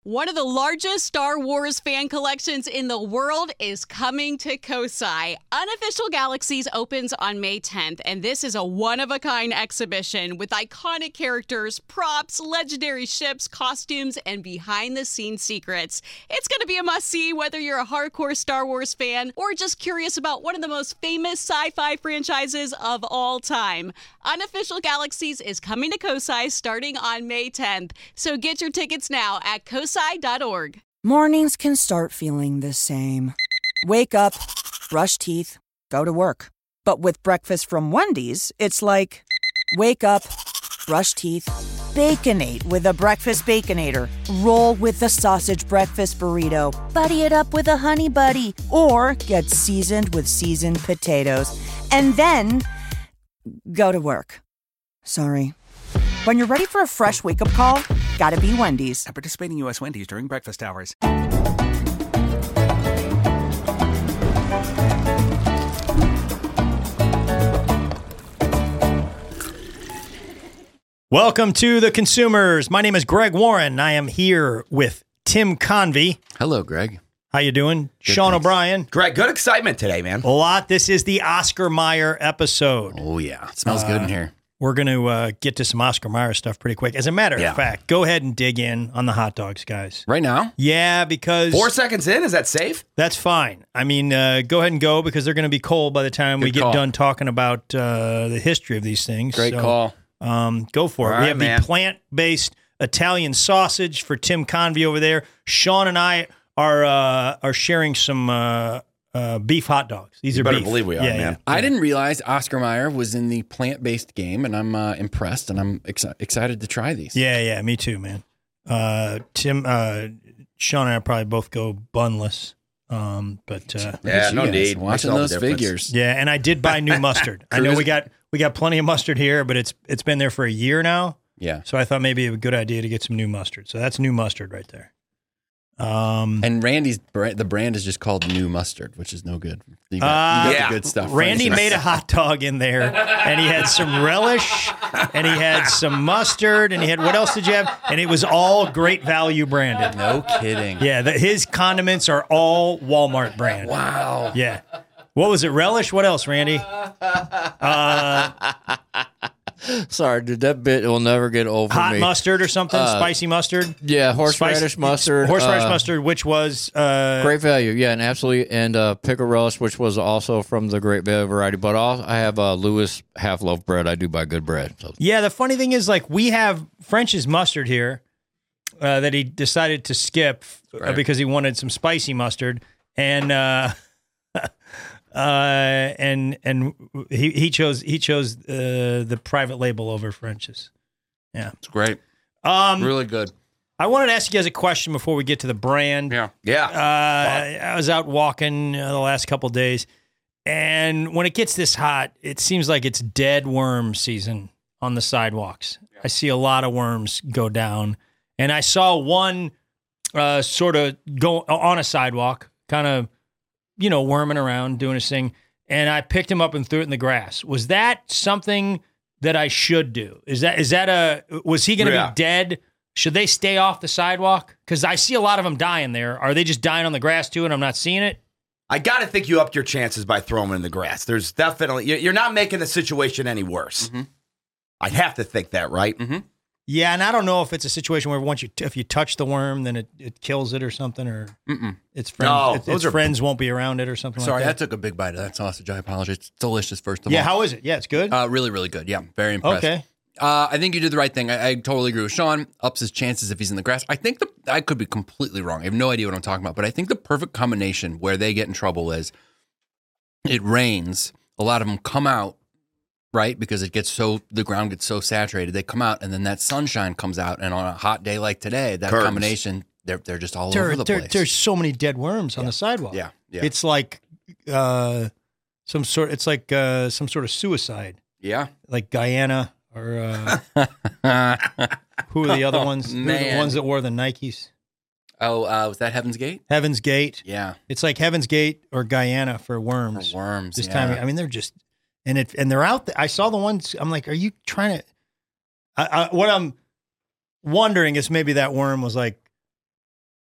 One of the largest Star Wars fan collections in the world is coming to Kosai. Unofficial Galaxies opens on May 10th, and this is a one-of-a-kind exhibition with iconic characters, props, legendary ships, costumes, and behind-the-scenes secrets. It's going to be a must-see whether you're a hardcore Star Wars fan or just curious about one of the most famous sci-fi franchises of all time. Unofficial Galaxies is coming to Kosai starting on May 10th, so get your tickets now at kosai.org. Mornings can start feeling the same. Wake up, brush teeth, go to work. But with breakfast from Wendy's, it's like, wake up, brush teeth, Baconate with a breakfast Baconator. Roll with the sausage breakfast burrito. Buddy it up with a Honey Buddy. Or get seasoned with seasoned potatoes. And then go to work. Sorry. When you're ready for a fresh wake-up call, gotta be Wendy's. At participating U.S. Wendy's during breakfast hours. Welcome to The Consumers. My name is Greg Warren. I am here with Tim Convey. Hello, Greg. How you doing? Good, Sean thanks. O'Brien. Greg, good excitement today, man. A lot. This is the Oscar Mayer episode. Oh, yeah. It smells good in here. We're going to get to some Oscar Mayer stuff pretty quick. As a matter of fact, go ahead and dig in on the hot dogs, guys. Right now? Yeah, because... 4 seconds in, is that safe? That's fine. I mean, go ahead and go because they're going to be cold by the time we get done talking about the history of these things. Great call. Go for it. All We right, have man. the plant-based Italian sausage for Tim Convey over there. Sean and I are sharing some beef hot dogs. These You are better beef. believe we are, man. Yeah. I didn't realize Oscar Mayer was in the plant-based game, and I'm impressed, and I'm excited to try these. Yeah, me too, man. Tim, Sean and I probably both go bunless. But Yeah, no need. Watching Makes all the those difference. figures. yeah, and I did buy new mustard. I know we got plenty of mustard here, but it's been there for a year now. Yeah. So I thought maybe it would be a good idea to get some new mustard. So that's new mustard right there. And Randy's, the brand is just called New Mustard, which is no good. You got yeah. the good stuff. Randy made a hot dog in there, and he had some relish, and he had some mustard, and he had, what else did you have? And it was all Great Value branded. No kidding. Yeah, his condiments are all Walmart brand. Wow. Yeah. What was it? Relish? What else, Randy? Sorry, dude, that bit will never get old for Hot me. mustard or something? Spicy mustard? Yeah, horseradish mustard. Horseradish mustard, which was... Great Value, yeah, and absolutely, and pickle relish, which was also from the Great Value variety. But I have Lewis half loaf bread. I do buy good bread. So. Yeah, the funny thing is, like, we have French's mustard here that he decided to skip because he wanted some spicy mustard, and he chose the private label over French's. Yeah, It's great. Really good. I wanted to ask you guys a question before we get to the brand. Yeah. I was out walking the last couple of days, and when it gets this hot, it seems like it's dead worm season on the sidewalks. I see a lot of worms go down, and I saw one sort of go on a sidewalk, kind of, worming around, doing his thing, and I picked him up and threw it in the grass. Was that something that I should do? Was he going to be dead? Should they stay off the sidewalk? Because I see a lot of them dying there. Are they just dying on the grass too, and I'm not seeing it? I got to think you upped your chances by throwing them in the grass. There's definitely, you're not making the situation any worse. Mm-hmm. I'd have to think that, right? Mm-hmm. Yeah, and I don't know if it's a situation where if you touch the worm, then it kills it or something, or its friends, No, its friends won't be around it or something Sorry, I like that. took a big bite of that sausage. I apologize. It's delicious, first of all. Yeah, how is it? Yeah, it's good. Really, really good. Yeah, very impressed. Okay. I think you did the right thing. I totally agree with Sean. Ups his chances if he's in the grass. I think I could be completely wrong. I have no idea what I'm talking about, but I think the perfect combination where they get in trouble is it rains. A lot of them come out, right? Because the ground gets so saturated. They come out, and then that sunshine comes out, and on a hot day like today, that Curtains. combination, they're just all over the place. There's so many dead worms on the sidewalk. Yeah. It's like some sort of suicide, Yeah. like Guyana or who are the other ones? Who are the Man. ones that wore the Nikes? Oh, was that Heaven's Gate? Heaven's Gate. Yeah. It's like Heaven's Gate or Guyana for worms. For worms. This yeah. time, I mean, they're just and they're out there. I saw the ones. I'm like, are you trying to? What I'm wondering is maybe that worm was like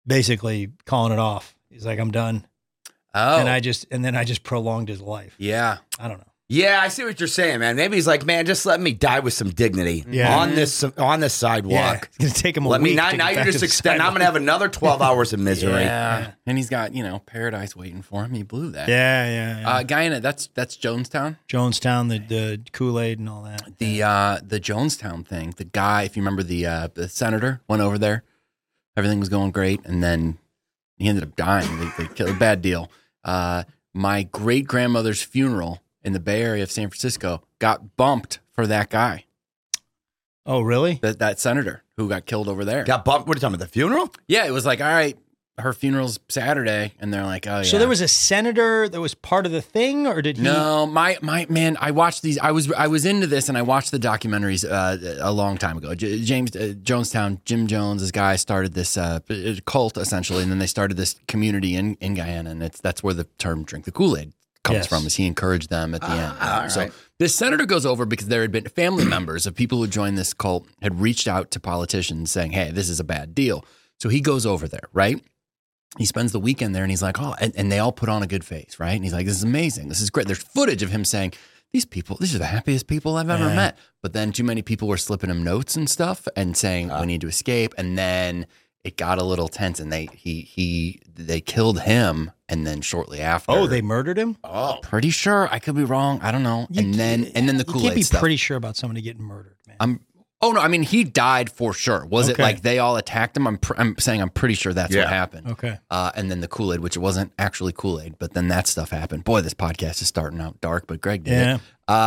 basically calling it off. He's like, I'm done. Oh, And then I just prolonged his life. yeah. I don't know. Yeah, I see what you're saying, man. Maybe he's like, man, just let me die with some dignity on this sidewalk. Yeah, it's gonna take him a Let week. me now. to Now get you're back to just the extending. I'm sidewalk. gonna have another 12 hours of misery. Yeah. And he's got, paradise waiting for him. He blew that. Yeah. Guyana, that's Jonestown. Jonestown, the Kool-Aid and all that. The Jonestown thing, the guy, if you remember the senator went over there. Everything was going great, and then he ended up dying. They killed a bad deal. My great-grandmother's funeral in the Bay Area of San Francisco got bumped for that guy, Oh, really? that senator who got killed over there. Got bumped. What are you talking about? The funeral? Yeah, it was like, all right, her funeral's Saturday, and they're like, oh, yeah. So there was a senator that was part of the thing, or did he? No, my man, I watched these. I was into this, and I watched the documentaries a long time ago. Jonestown, Jim Jones, this guy started this cult essentially, and then they started this community in Guyana, and that's where the term "drink the Kool-Aid" comes from. Is he encouraged them at the end? So this senator goes over because there had been family members of people who joined this cult had reached out to politicians saying, "Hey, this is a bad deal." So he goes over there, right? He spends the weekend there and he's like, oh, and they all put on a good face, right? And he's like, this is amazing. This is great. There's footage of him saying, these are the happiest people I've ever met. But then too many people were slipping him notes and stuff and saying, we need to escape. And then it got a little tense and they killed him. And then shortly after. Oh, they murdered him? Oh, pretty sure. I could be wrong. I don't know. And then the Kool-Aid You can't be stuff. pretty sure about somebody getting murdered, man. Oh no! I mean, he died for sure. Was it Okay. like they all attacked him? I'm saying I'm pretty sure that's what happened. Okay. And then the Kool-Aid, which it wasn't actually Kool-Aid, but then that stuff happened. Boy, this podcast is starting out dark, but Greg did it.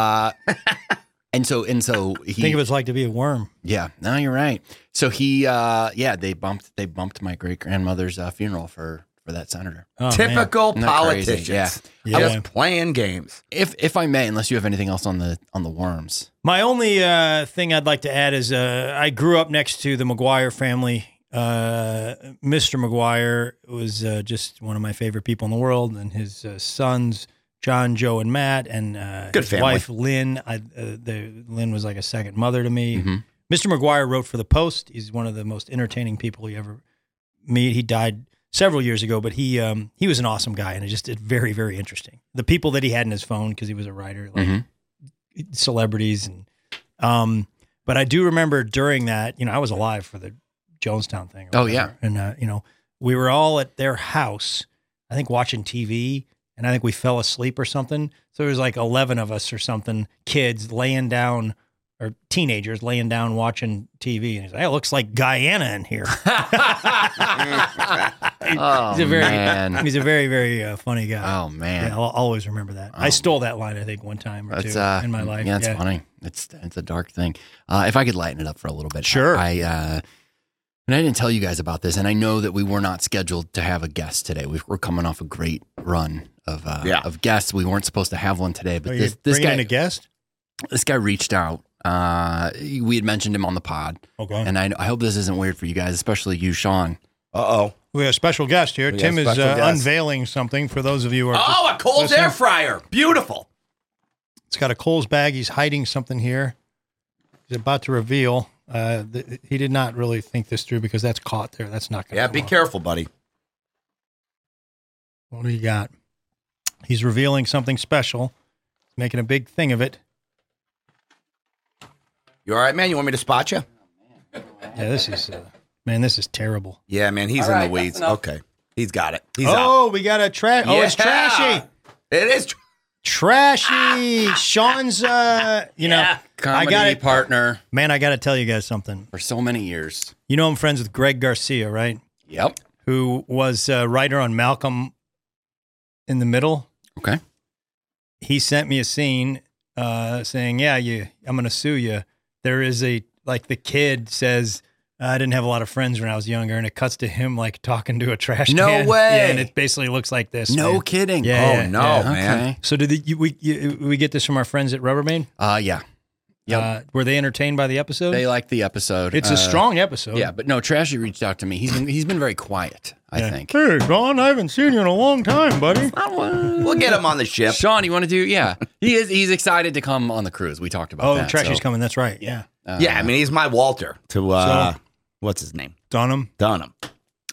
And so he Think of what it's like to be a worm. Yeah, no, you're right. So he they bumped my great grandmother's funeral for that senator. Oh, Typical Isn't that politicians. crazy? Yeah. Just playing games. If I may, unless you have anything else on the worms. My only thing I'd like to add is I grew up next to the McGuire family. Mr. McGuire was just one of my favorite people in the world, and his sons, John, Joe, and Matt, and Good his family. wife, Lynn. Lynn was like a second mother to me. Mm-hmm. Mr. McGuire wrote for The Post. He's one of the most entertaining people you ever meet. He died several years ago, but he was an awesome guy, and it just very, very interesting. The people that he had in his phone, because he was a writer, like celebrities, and but I do remember during that, I was alive for the Jonestown thing. Oh, yeah. And we were all at their house, I think watching TV, and I think we fell asleep or something. So there was like 11 of us or something, kids laying down, or teenagers laying down watching TV, and he's like, "It looks like Guyana in here." Oh, man. He's a very, very funny guy. Oh, man. Yeah, I'll always remember that. I stole that line, I think, one time or two in my life. Yeah, it's funny. It's a dark thing. If I could lighten it up for a little bit. Sure. And I didn't tell you guys about this, and I know that we were not scheduled to have a guest today. We're coming off a great run of guests. We weren't supposed to have one today, but this bringing guy, in a guest? this guy reached out. We had mentioned him on the pod. Okay. And I hope this isn't weird for you guys, especially you, Sean. Uh-oh. We have a special guest here. We Tim have is special guest. unveiling something for those of you who are Oh, a Coles listening. air fryer. Beautiful. It's got a Kohl's bag. He's hiding something here. He's about to reveal. He did not really think this through because that's caught there. That's not going to Yeah, be careful, buddy. What do you got? He's revealing something special, making a big thing of it. You all right, man? You want me to spot you? Yeah, this is terrible. Yeah, man, he's in the weeds. Okay. He's got it. He's out. We got a trash. Oh, it's Yeah. trashy. It is. Trashy. Sean's, I Comedy got it. partner Man, I got to tell you guys something. for so many years. You know I'm friends with Greg Garcia, right? Yep. Who was a writer on Malcolm in the Middle. Okay. He sent me a scene saying, I'm going to sue you. There is the kid says, I didn't have a lot of friends when I was younger, and it cuts to him like talking to a trash No can. way. Yeah, and it basically looks like this. No man. kidding. Yeah, Oh, no, man. Okay. So did we get this from our friends at Rubbermaid? Yeah. Yep. Were they entertained by the episode? They liked the episode. It's a strong episode. Yeah, but no, Trashy reached out to me. He's been very quiet, I think. Hey, Sean, I haven't seen you in a long time, buddy. We'll get him on the ship. Sean, you want to do? Yeah, he's excited to come on the cruise. We talked about that. Trashy's so. coming. That's right. Yeah. Yeah, I mean, he's my Walter to, So- what's his name? Dunham. Dunham.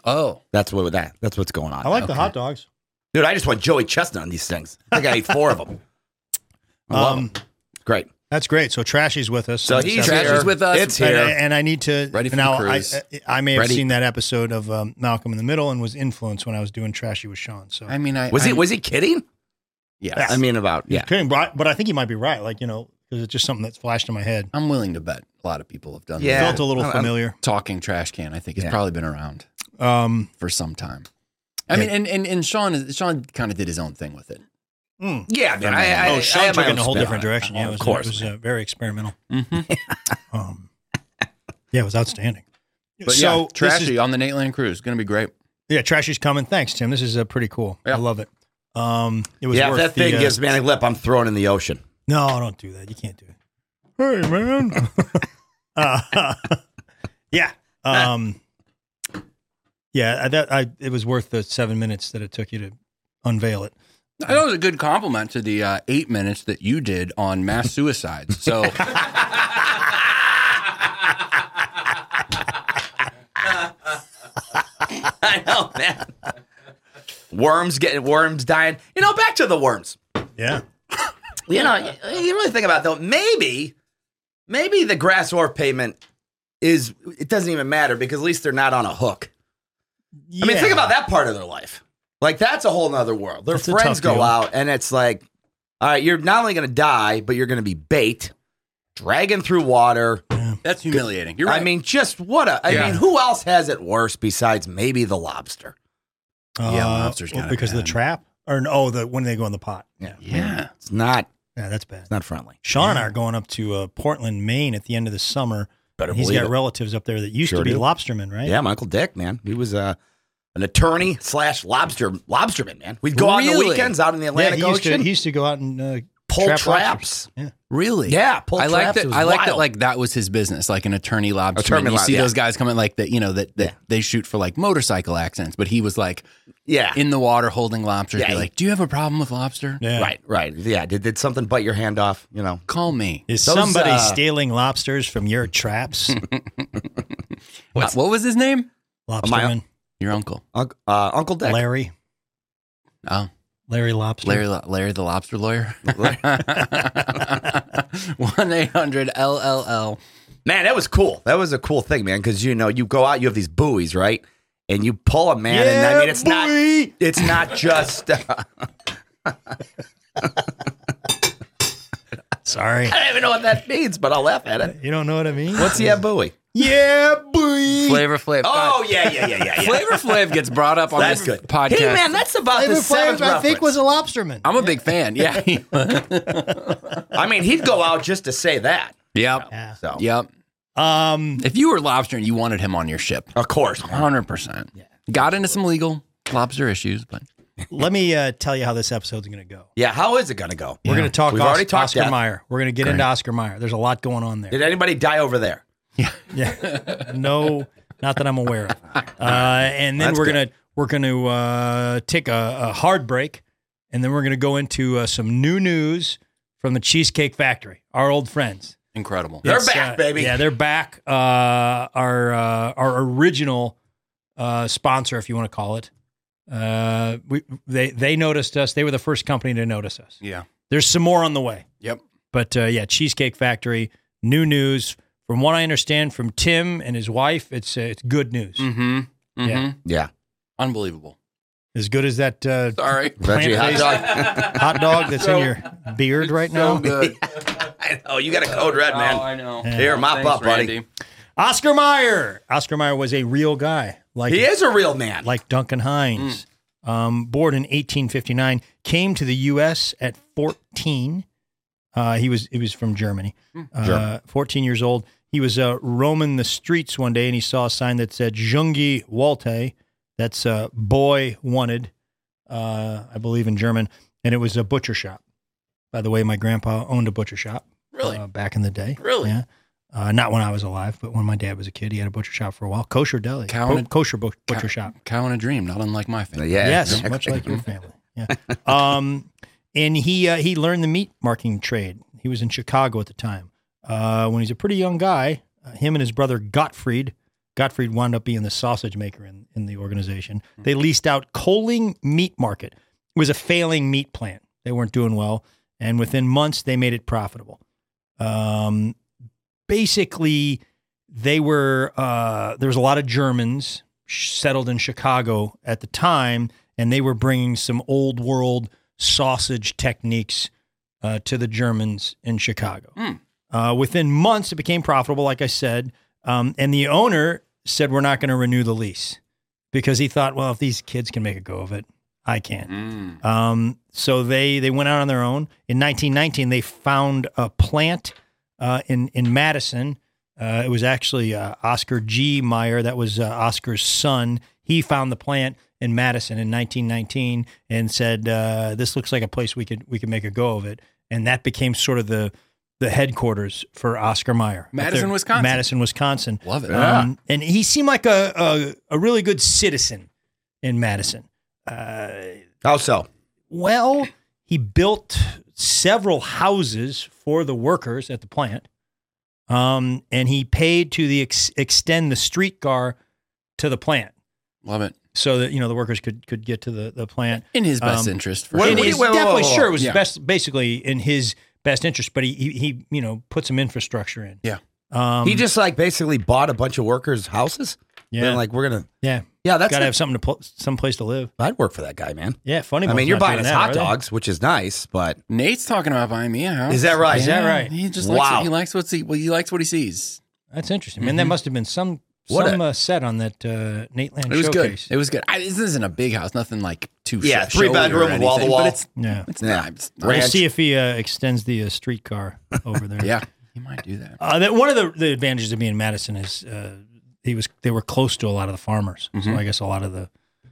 Oh, That's what's going on. I like the hot dogs. Dude, I just want Joey Chestnut on these things. I think I ate 4 of them. I love them. Great. That's great. So Trashy's with us. So he's Trashy's here. with us. It's here. And I need to Ready for now. the cruise. I may have Ready? seen that episode of Malcolm in the Middle and was influenced when I was doing Trashy with Sean. So I mean, Was he kidding? Yes. I mean, about, He's kidding, but I think he might be right. Like, you know, because it's just something that's flashed in my head. I'm willing to bet a lot of people have done Yeah. that. Felt a little familiar. Talking trash can, I think, has Yeah. probably been around for some time. I mean, and Sean kind of did his own thing with it. yeah, man. I Sean had took my it in a own whole spin different on it. direction. Yeah, Of course. It was very experimental. Mm-hmm. Yeah, it was outstanding. But so yeah, Trashy on the Nate Land cruise. Going to be great. Yeah, Trashy's coming. Thanks, Tim. This is pretty cool. Yeah. I love it. It was Yeah, if worth that thing the, gives me any lip, I'm throwing in the ocean. No, don't do that. You can't do it. Hey, man. Yeah. It was worth the 7 minutes that it took you to unveil it. That was a good compliment to the 8 minutes that you did on mass suicides. So I know, man. Worms dying. You know, back to the worms. Yeah. You know, you really think about it, though. Maybe the grass or pavement it doesn't even matter because at least they're not on a hook. I mean, think about that part of their life. Like, that's a whole nother world. Their That's a friends tough go deal. out, and it's like, all right, you're not only going to die, but you're going to be bait, dragging through water. that's humiliating. You're right. I mean, just what a. I Yeah. mean, who else has it worse besides maybe the lobster? Yeah, lobster's got it because of the bad. trap? Or when they go in the pot. yeah. It's not Yeah, that's bad. friendly. Sean and I are going up to Portland, Maine at the end of the summer. Better He's believe got it. relatives up there that used Sure to be do. lobstermen, right? Yeah, my Uncle Dick, man. He was an attorney / lobsterman, man. We'd go out on the Really? weekends out in the Yeah, Atlantic Ocean. he used to go out and pull trap traps. lobsters. Yeah. Really? Yeah, pull I like traps. that. It was I like that. wild. Like that was his business, like an attorney lobsterman. Attorney You see yeah. those guys coming like that. You know that Yeah. they shoot for like motorcycle accidents, but he was like Yeah. in the water holding lobsters. Yeah, Be he- like, do you have a problem with lobster? Yeah. Right. Yeah. Did something bite your hand off? You know. Call me. Is Those, somebody stealing lobsters from your traps? What was his name? Lobsterman. Your uncle. Uncle Dick. Larry. Oh, Larry Lobster. Larry the lobster lawyer. 1-800-LLL. Man, that was cool. That was a cool thing, man. Because you go out, you have these buoys, right? And you pull them, man. And I mean, it's not just. Sorry. I don't even know what that means, but I'll laugh at it. You don't know what I mean? What's the buoy? Yeah, boy. Flavor Flav. Oh, yeah. Flavor Flav gets brought up on That's this good. podcast. Hey, man, that's about Flavor the seventh Flav, I think, was reference. a lobsterman. I'm a big fan. Yeah. I mean, he'd go out just to say that. Yep. Yeah. So, Yep. If you were lobster and you wanted him on your ship, of course. 100%. Got into some legal lobster issues, but Let me tell you how this episode's going to go. Yeah, how is it going to go? We're going to talk We've already talked Oscar death. Mayer. We're going to get into Oscar Mayer. There's a lot going on there. Did anybody die over there? Yeah. No, not that I'm aware of. And then That's we're gonna take a hard break, and then we're gonna go into some new news from the Cheesecake Factory, our old friends. incredible. They're It's, back, baby. Yeah, they're back. Our original sponsor, if you want to call it. They noticed us. They were the first company to notice us. Yeah. There's some more on the way. Yep. But Cheesecake Factory, new news. From what I understand from Tim and his wife, it's good news. Mm-hmm. Mm-hmm. Yeah. Yeah. Unbelievable. As good as that Sorry. Veggie hot plant-based dog. hot dog that's in your beard right now. So good. I know. You got a code red, man. Oh, I know. Here, mop Thanks, up, buddy. Randy. Oscar Mayer. Oscar Mayer was a real guy. He is a real man. Like Duncan Hines. Born in 1859, came to the U.S. at 14. He was from Germany. 14 years old. He was roaming the streets one day, and he saw a sign that said "Junge Walte." That's boy wanted, I believe in German, and it was a butcher shop. By the way, my grandpa owned a butcher shop. Really? Back in the day. Really? Yeah. Not when I was alive, but when my dad was a kid, he had a butcher shop for a while. Kosher deli. Cow and a- Kosher butcher shop. Cow in a dream, not unlike my family. Yeah. Yes, much like your family. Yeah. And he learned the meat marking trade. He was in Chicago at the time. When he's a pretty young guy, him and his brother Gottfried Gottfried wound up being the sausage maker in the organization. They leased out Coaling Meat Market. It was a failing meat plant. They weren't doing well. And within months, they made it profitable. Basically, there was a lot of Germans settled in Chicago at the time, and they were bringing some old world sausage techniques to the Germans in Chicago. Within months, it became profitable, like I said. And the owner said, we're not going to renew the lease because he thought, well, if these kids can make a go of it, I can. So they went out on their own. In 1919, they found a plant in Madison. It was actually Oscar G. Meyer. That was Oscar's son. He found the plant in Madison in 1919 and said, this looks like a place we could make a go of it. And that became sort of the headquarters for Oscar Mayer. Madison, Wisconsin. Madison, Wisconsin. Love it. And he seemed like a really good citizen in Madison. How so? Well, he built several houses for the workers at the plant. And he paid to extend the streetcar to the plant. Love it. So that, the workers could get to the plant. In his best interest, for It sure. is definitely sure it was Yeah. basically in his best interest, but he put some infrastructure in. Yeah. He just basically bought a bunch of workers' houses. Yeah. They're like, we're gonna. Yeah. Yeah, that's Got to have some place to live. I'd work for that guy, man. Yeah, funny. I mean, you're buying his his hot dogs, which is nice, but Nate's talking about buying me a house. Is that right? Is that right? He just Wow. likes what he sees. That's interesting. Man, that must have been some set on that Nate Land It was showcase. good. It was good. This isn't a big house, nothing like too Yeah, showy 3-bedroom, or anything, wall-to-wall. But it's Yeah. it's Yeah. not. It's We'll Ranch. see if he extends the streetcar over there. yeah, he might do that. One of the advantages of being in Madison is they were close to a lot of the farmers. So I guess a lot of the,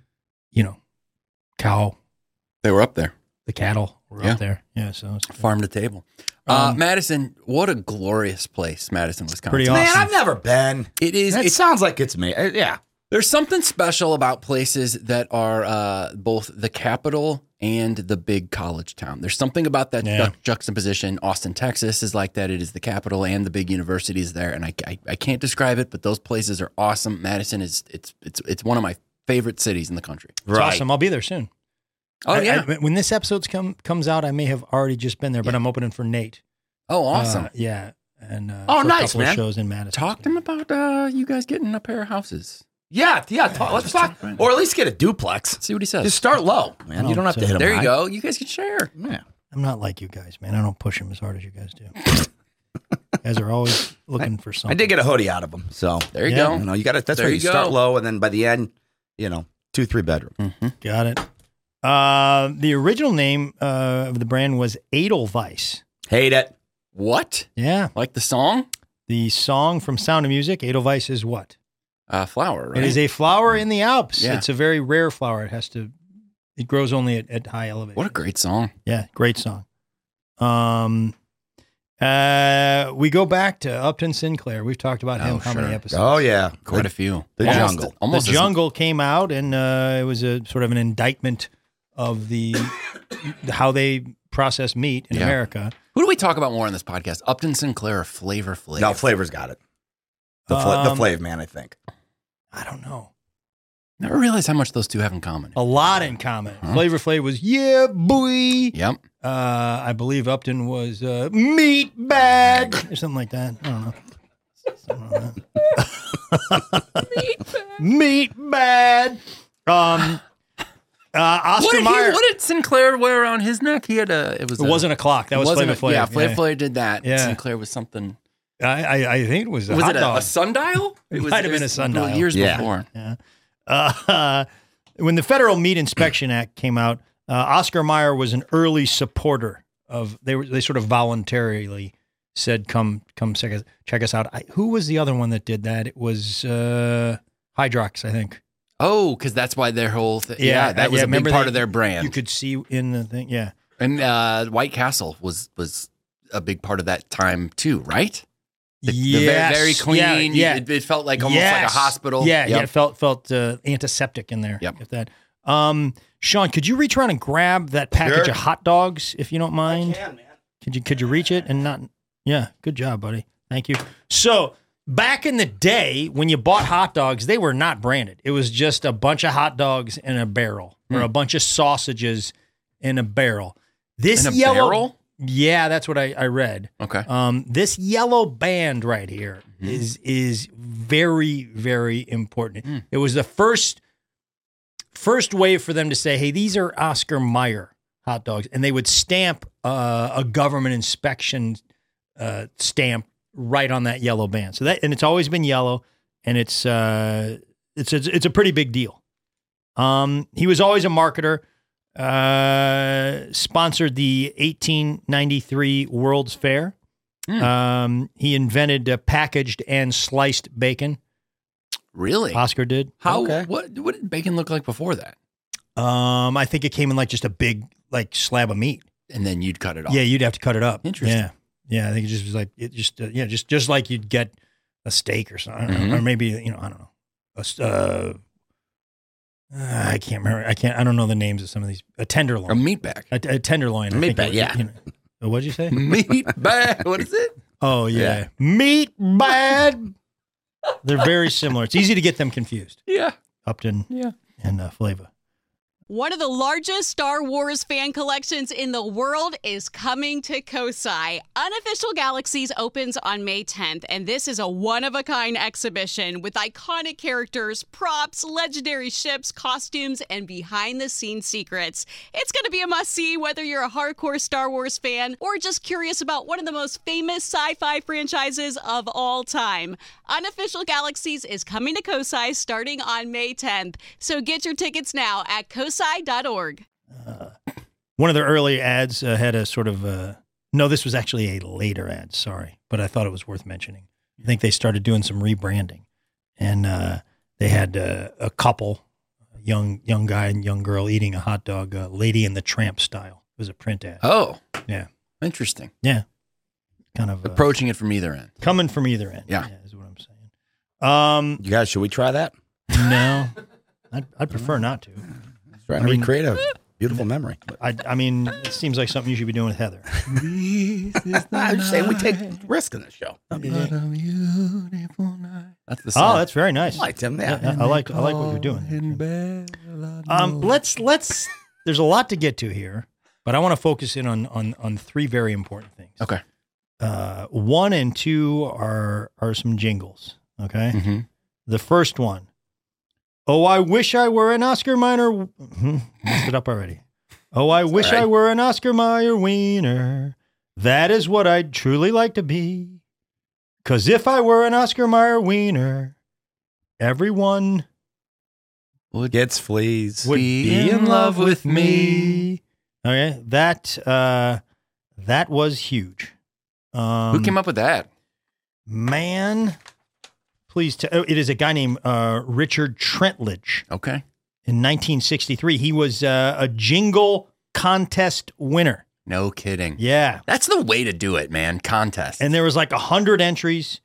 They were up there, the cattle were Yeah. up there. Yeah, so it's farm to table. Madison, what a glorious place, Madison, Wisconsin. pretty man, awesome. I've never been. It is. It sounds like it's me. Yeah. There's something special about places that are both the capital and the big college town. There's something about that Yeah. juxtaposition. Austin, Texas is like that. It is the capital and the big universities there. And I can't describe it, but those places are awesome. Madison is it's one of my favorite cities in the country. It's awesome. I'll be there soon. Oh, yeah. When this episode comes out, I may have already just been there, but I'm opening for Nate. Oh, awesome. Yeah. And Oh, for a nice, couple of man. shows in Madison. Talk to him about you guys getting a pair of houses. Yeah. Let's talk. Or at least get a duplex. See what he says. Just start low, man. You don't have to hit him there you high. go. You guys can share. Yeah. I'm not like you guys, man. I don't push them as hard as you guys do. You guys are always looking for something. I did get a hoodie out of him, so There you Yeah. go. you got to. That's There where you you start go. low, and then by the end, 2-3 bedroom. Got it. The original name of the brand was Edelweiss. Hate it. What? Yeah. Like the song? The song from Sound of Music, Edelweiss is what? Flower, right? It is a flower in the Alps. Yeah. It's a very rare flower. It grows only at high elevation. What a great song. Yeah, great song. We go back to Upton Sinclair. We've talked about him how many episodes? Oh yeah, Quite a few. The Almost- Jungle. Almost The as- Jungle came out, and it was a sort of an indictment of how they process meat in Yeah. America. Who do we talk about more on this podcast? Upton Sinclair or Flavor Flav? No, Flavor's got it. The Flav man, I think. I don't know. Never realized how much those two have in common. A lot in common. Flavor Flav was yeah boy. Yep. I believe Upton was meat bag or something like that. I don't know. Something like that. Meat bag. Oscar Mayer. What did Sinclair wear on his neck? He had It wasn't a clock. That was Flavor Flav. Yeah, Flavor Flav did that. Yeah. Sinclair was something. I think it was a Was hot it dog. a sundial? It might have been a sundial. Years Yeah. before. Yeah. When the Federal Meat Inspection Act came out, Oscar Mayer was an early supporter of. They sort of voluntarily said, "Come check us out." Who was the other one that did that? It was Hydrox, I think. Oh, because that's why their whole thing. Yeah, Yeah, that was yeah, a big remember part they- of their brand. You could see in the thing, yeah. And White Castle was a big part of that time too, right? The very clean. Yeah. It felt like almost like a hospital. Yeah, Yep. yeah. It felt antiseptic in there. Yep. If that. Sean, could you reach around and grab that package Sure. of hot dogs if you don't mind? Man. Could you reach it and not? Yeah, good job, buddy. Thank you. So back in the day, when you bought hot dogs, they were not branded. It was just a bunch of hot dogs in a barrel or a bunch of sausages in a barrel. This In a yellow barrel? Yeah, that's what I read. Okay. This yellow band right here is very, very important. It was the first way for them to say, "Hey, these are Oscar Mayer hot dogs," and they would stamp a government inspection stamp right on that yellow band. So and it's always been yellow, and it's a pretty big deal. He was always a marketer. Sponsored the 1893 World's Fair. He invented packaged and sliced bacon. Really? Oscar did. How? Okay. What did bacon look like before that? I think it came in like just a big slab of meat. And then you'd cut it off. Yeah, you'd have to cut it up. Interesting. Yeah. I think it just was like just like you'd get a steak or something, or maybe I don't know. I can't remember. I don't know the names of some of these. A tenderloin. A meat bag. A tenderloin. I Meat think bag, yeah. What'd you say? Meat bag. What is it? Oh, yeah. Meat bag. They're very similar. It's easy to get them confused. Yeah. Upton and Flava. One of the largest Star Wars fan collections in the world is coming to Kosai. Unofficial Galaxies opens on May 10th, and this is a one-of-a-kind exhibition with iconic characters, props, legendary ships, costumes, and behind-the-scenes secrets. It's going to be a must-see whether you're a hardcore Star Wars fan or just curious about one of the most famous sci-fi franchises of all time. Unofficial Galaxies is coming to Kosai starting on May 10th, so get your tickets now at kosai.org. One of the early ads had a sort of no, this was actually a later ad, sorry, but I thought it was worth mentioning. I think they started doing some rebranding, and they had a couple, young guy and young girl eating a hot dog, Lady and the Tramp style. It was a print ad. Oh. Yeah. Interesting. Yeah. Kind of approaching it from either end. Coming from either end. Yeah. Is what I'm saying. You guys, should we try that? No, I'd prefer not to. Trying to recreate a beautiful memory. I mean, it seems like something you should be doing with Heather. I'm just saying we take risk in this show. That's the song. Oh, that's very nice. I liked him. Yeah. I like what you're doing. Let's. There's a lot to get to here, but I want to focus in on three very important things. Okay. 1 and 2 are some jingles. Okay. Mm-hmm. The first one. Oh, I wish I were an Oscar Mayer. Messed it up already. Oh, I wish I were an Oscar Mayer wiener. That is what I'd truly like to be. 'Cause if I were an Oscar Mayer wiener, everyone Gets fleas. would be in love with me. Okay, that was huge. Who came up with that? Man, please tell. It is a guy named Richard Trentledge. Okay. In 1963, he was a jingle contest winner. No kidding. Yeah, That's the way to do it, man. Contest. and there was like 100 entries.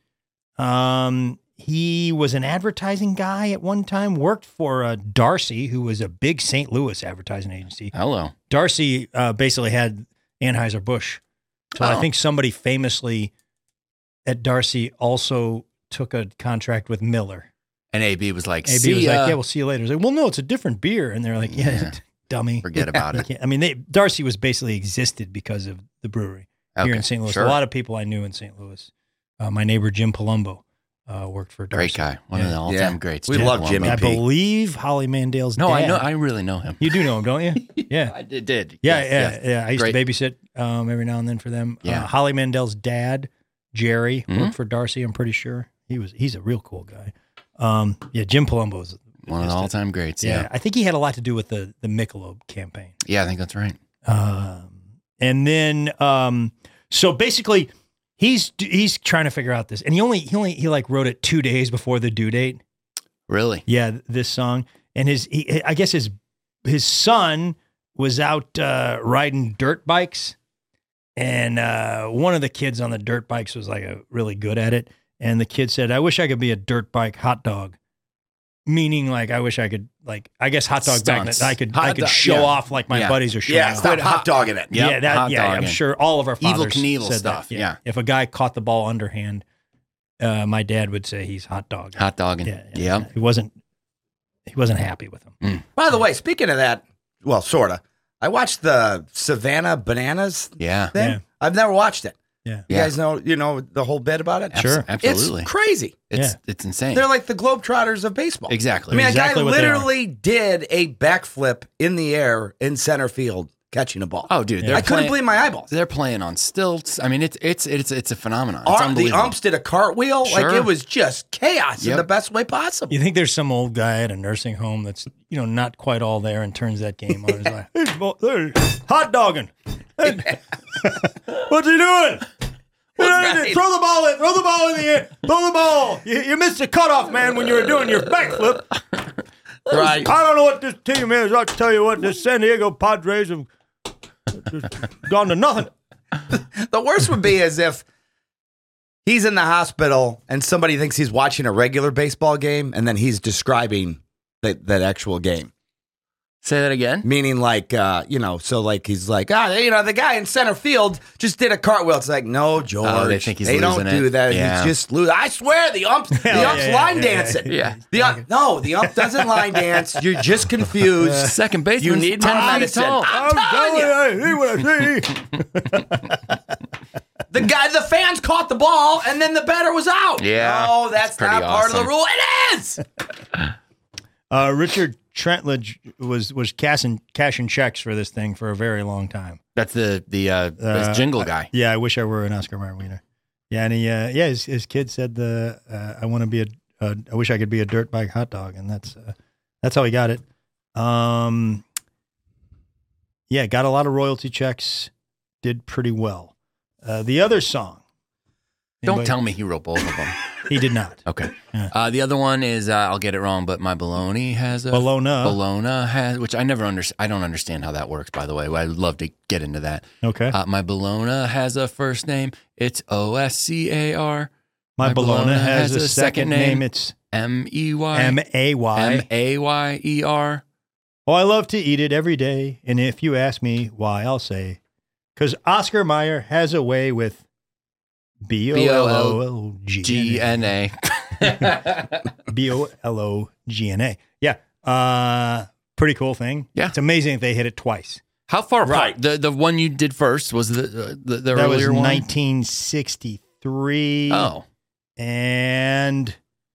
He was an advertising guy at one time. Worked for Darcy, who was a big St. Louis advertising agency. Hello. Darcy basically had Anheuser-Busch. So I think somebody famously at Darcy also took a contract with Miller. And AB was like, AB see was ya. like, yeah, we'll see you later. He's like, well, no, it's a different beer. And they're like, yeah, dummy. Forget about it. I mean, Darcy was basically existed because of the brewery here Okay, in St. Louis. sure. A lot of people I knew in St. Louis. My neighbor, Jim Palumbo, worked for Darcy. Great guy. One of the all-time greats. We Jim love Palumbo. Jimmy. I P. believe Holly Mandel's No, dad. I know. I really know him. You do know him, don't you? Yeah. I did. Yeah, Yes. I used Great. to babysit every now and then for them. Yeah. Holly Mandel's dad, Jerry, Mhm. worked for Darcy. I'm pretty sure he's a real cool guy. Jim Palumbo is One of the all-time greats. Yeah, Yeah. I think he had a lot to do with the Michelob campaign. Yeah, I think that's right. And then so basically he's trying to figure out this, and he like wrote it 2 days before the due date. Really? Yeah, this song, and I guess his son was out riding dirt bikes, and one of the kids on the dirt bikes was like really good at it, and the kid said, "I wish I could be a dirt bike hot dog," meaning like I wish I could I guess hot dog back Stunts. then I could Hot dog, show yeah. off like my Yeah. buddies are showing Yeah, off. stop hot dogging it. Yep, hot I'm dogging. sure all of our Evel fathers Knievel said stuff, that. yeah. If a guy caught the ball underhand, my dad would say he's hot dog. Hot dogging. Yeah. He wasn't happy with him. By the way, speaking of that, well, sort of. I watched the Savannah Bananas thing. Yeah. I've never watched it. Yeah. You guys know the whole bit about it? Sure. Absolutely. It's crazy. It's insane. They're like the Globetrotters of baseball. Exactly. I mean, Exactly a what guy they are. literally did a backflip in the air in center field catching a ball. Oh, dude. I couldn't believe my eyeballs. They're playing on stilts. I mean, it's a phenomenon. It's The unbelievable. umps did a cartwall. Sure. Like, it was just chaos in Yep. the best way possible. You think there's some old guy at a nursing home that's not quite all there and turns that game on? He's like, hey, hot dogging. Hey, what's he doing? Right. Throw the ball in. Throw the ball in the air. Throw the ball. You missed the cutoff, man, when you were doing your backflip. Right. I don't know what this team is. I'll tell you what, this San Diego Padres have just gone to nothing. The worst would be as if he's in the hospital and somebody thinks he's watching a regular baseball game and then he's describing that actual game. Say that again. Meaning like, so like he's like, the guy in center field just did a cartwheel. It's like, no, George. Oh, they think he's don't losing do it. that. Yeah. He's just losing. I swear the ump's line dancing. Yeah. The ump doesn't line dance. You're just confused. Second base. You need 10 more minutes medicine. tall. I'm telling you. I see what I see. The fans caught the ball and then the batter was out. Yeah, Oh, that's pretty not part of the awesome. rule. It is. Richard Trentledge was cashing checks for this thing for a very long time. That's the jingle guy. Yeah, I wish I were an Oscar Mayer wiener. Yeah, and his kid said I want to be I wish I could be a dirt bike hot dog, and that's how he got it. Got a lot of royalty checks, did pretty well. The other song, Don't tell me he wrote both of them. he did not. Okay. Yeah. The other one is I'll get it wrong, but my baloney has a Bologna has, which I never understand. I don't understand how that works. By the way, I'd love to get into that. Okay. My bologna has a first name. It's Oscar. My bologna has a second name. It's Mey May. Mayer. Oh, I love to eat it every day, and if you ask me why, I'll say, because Oscar Mayer has a way with GNA. BOLOGNA. Yeah. Pretty cool thing. Yeah. It's amazing if they hit it twice. How far Right. apart? The one you did first was the That was earlier one. 1963. Oh, And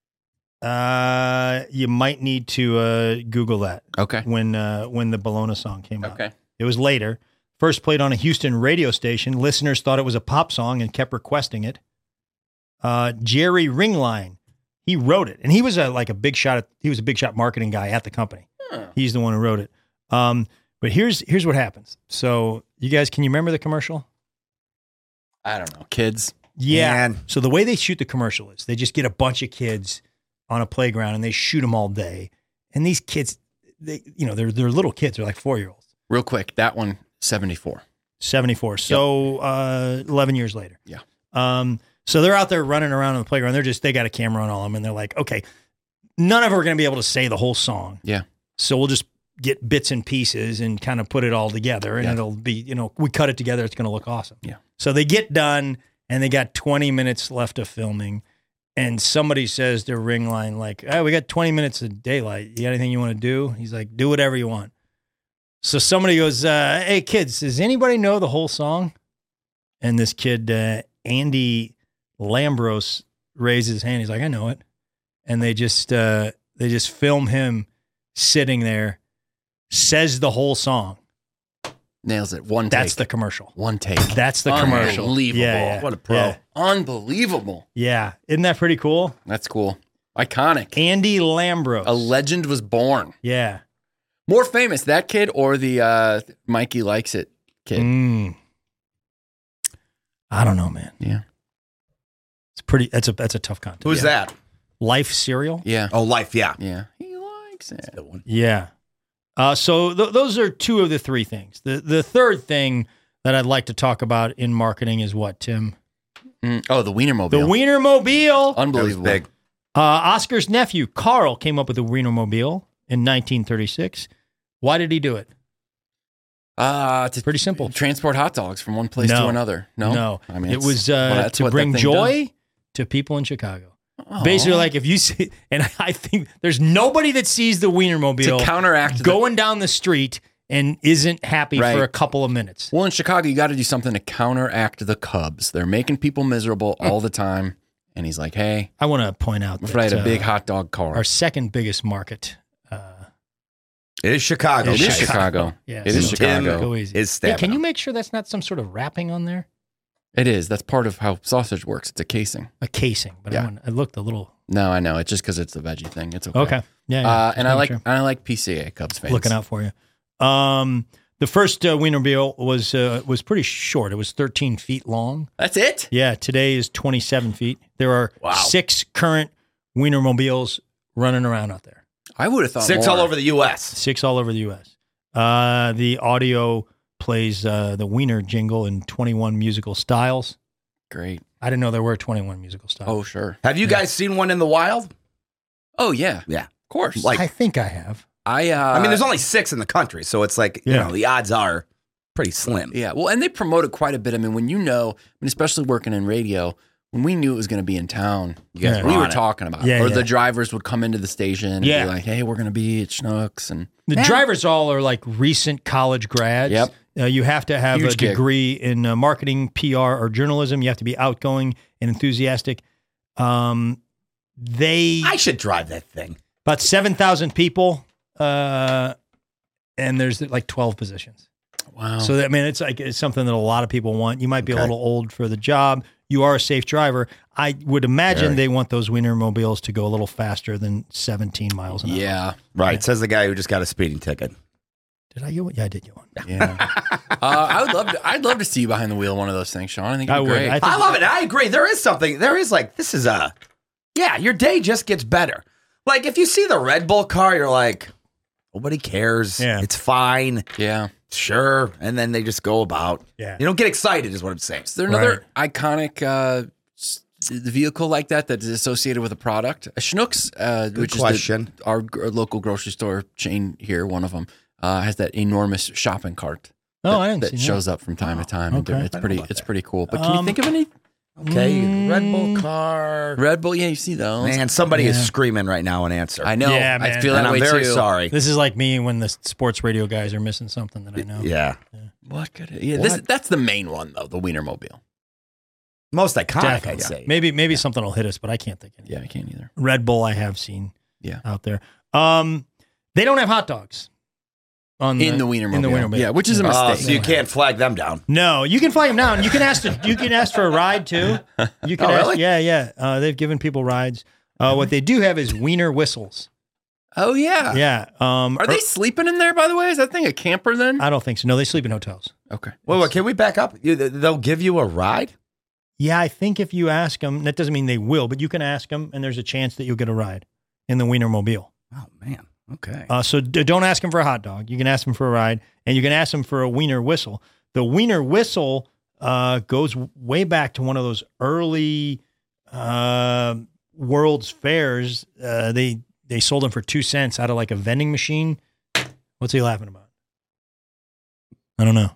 you might need to Google that okay. when the Bologna song came out. Okay. It was later. First played on a Houston radio station. Listeners thought it was a pop song and kept requesting it. Jerry Ringline, he wrote it, and he was a big shot marketing guy at the company. He's the one who wrote it. But here's what happens. So you guys, can you remember the commercial? I don't know. Kids. Yeah. Man. So the way they shoot the commercial is they just get a bunch of kids on a playground and they shoot them all day. And these kids, they're little kids. They're like 4-year-olds. Real quick, that one, 74. 74. So 11 years later. Yeah. So they're out there running around on the playground. They got a camera on all of them, and they're like, okay, none of them are going to be able to say the whole song. Yeah. So we'll just get bits and pieces and kind of put it all together, and it'll be, we cut it together. It's going to look awesome. Yeah. So they get done, and they got 20 minutes left of filming, and somebody says to Ringline, like, "Hey, we got 20 minutes of daylight. You got anything you want to do?" He's like, "Do whatever you want." So somebody goes, "Hey, kids, does anybody know the whole song?" And this kid, Andy Lambros, raises his hand. He's like, "I know it." And they just film him sitting there, says the whole song. Nails it. One take. That's the commercial. One take. That's the commercial. Unbelievable. Yeah. What a pro. Yeah. Unbelievable. Yeah. Isn't that pretty cool? That's cool. Iconic. Andy Lambros. A legend was born. Yeah. More famous, that kid or the Mikey Likes It kid? I don't know, man. Yeah. It's pretty. That's a tough contest. Who's that? Life cereal. Yeah. Oh, Life, yeah. Yeah. He likes it. Good one. Yeah. So those are two of the three things. The third thing that I'd like to talk about in marketing is what, Tim? Oh, the Wienermobile. The Wienermobile. Unbelievable. That was big. Oscar's nephew, Carl, came up with the Wienermobile in 1936. Why did he do it? To Pretty simple. Transport hot dogs from one place to another. No? No. I mean, it was that's to what bring that thing joy to people in Chicago. Basically, like if you see, and I think there's nobody that sees the Wienermobile To counteract going down the street and isn't happy Right. for a couple of minutes. Well, in Chicago, you got to do something to counteract the Cubs. They're making people miserable all the time. And he's like, hey, I want to point out what if I that had a big hot dog car? our second biggest market. It is Chicago. It is guys. Chicago. Yeah, It is so Chicago. Go easy. Is Yeah, stabbing can you them. make sure that's not some sort of wrapping on there? It is. That's part of how sausage works. It's a casing. A casing, but Yeah. I looked a little. No, I know. It's just because it's the veggie thing. It's okay. Okay, yeah. just And I making like sure. PCA Cubs fans. Looking out for you. The first Wienermobile was pretty short. It was 13 feet long. That's it? Yeah, today is 27 feet. There are Wow. 6 current Wienermobiles running around out there. I would have thought 6 more. all over the U.S. 6 all over the U.S. The audio plays the Wiener jingle in 21 musical styles. Great. I didn't know there were 21 musical styles. Oh, sure. Have you guys seen one in the wild? Oh, yeah. Yeah. Of course. Like- I think I have. I mean, there's only 6 in the country, so it's like, you Yeah. know, the odds are pretty slim. Yeah. Well, and they promote it quite a bit. I mean, when you know, I mean, especially working in radio, when we knew it was going to be in town, You guys Yeah. were we were on it. talking about Yeah, it. Or yeah. the drivers would come into the station and Yeah. be like, hey, we're going to be at Schnucks. And The drivers all are like recent college grads. Yep. You have to have Huge a gig. degree in marketing, PR, or journalism. You have to be outgoing and enthusiastic. I should drive that thing. About 7,000 people, and there's like 12 positions. wow. So that, I mean, it's something that a lot of people want. You might be a Okay. little old for the job. You are a safe driver. I would imagine Very. they want those Wienermobiles to go a little faster than 17 miles an hour. yeah. Right. Says the guy who just got a speeding ticket. Did I get one? Yeah, I did get one. Yeah. I'd love to see you behind the wheel of one of those things, Sean. I think I it'd be would. great. I think- I love it. I agree. There is something. There is like, this is your day just gets better. Like if you see the Red Bull car, you're like, nobody cares. Yeah. It's fine. yeah. Sure. And then they just go about. Yeah. You don't get excited is what I'm saying. Is there another iconic vehicle like that is associated with a product? A Schnucks, which question. is our local grocery store chain here, one of them, has that enormous shopping cart. Oh, I didn't that see shows up from time to time. Okay. It's I don't pretty. know about It's that. pretty cool. But can you think of any Okay. Red Bull car. Red Bull? Yeah, you see those. Man, somebody is Yeah. screaring right now in answer. I know. Yeah, I man. feel and that I'm way very too. sorry. This is like me when the sports radio guys are missing something that I know. Yeah. What could it? Yeah, What? that's the main one though. The Wienermobile. Most iconic, Definitely. I'd say. Maybe something will hit us, but I can't think of anything. Yeah, I can't either. Red Bull I have seen Yeah. out there. They don't have hot dogs on In the Wienermobile. In the Wienermobile. Yeah, which is a mistake. So you can't flag them down. No, you can flag them down. You can ask for a ride too. You can Oh, ask, really? Yeah. They've given people rides. What they do have is Wiener whistles. Oh yeah. Yeah. Are they sleeping in there? By the way, is that thing a camper then? I don't think so. No, they sleep in hotels. Okay. Wait, can we back up? They'll give you a ride? Yeah, I think if you ask them, that doesn't mean they will, but you can ask them, and there's a chance that you'll get a ride in the Wienermobile. Oh, man. Okay. So don't ask them for a hot dog. You can ask them for a ride, and you can ask them for a Wiener whistle. The Wiener whistle goes way back to one of those early World's Fairs. They sold them for 2 cents out of like a vending machine. What's he laughing about? I don't know.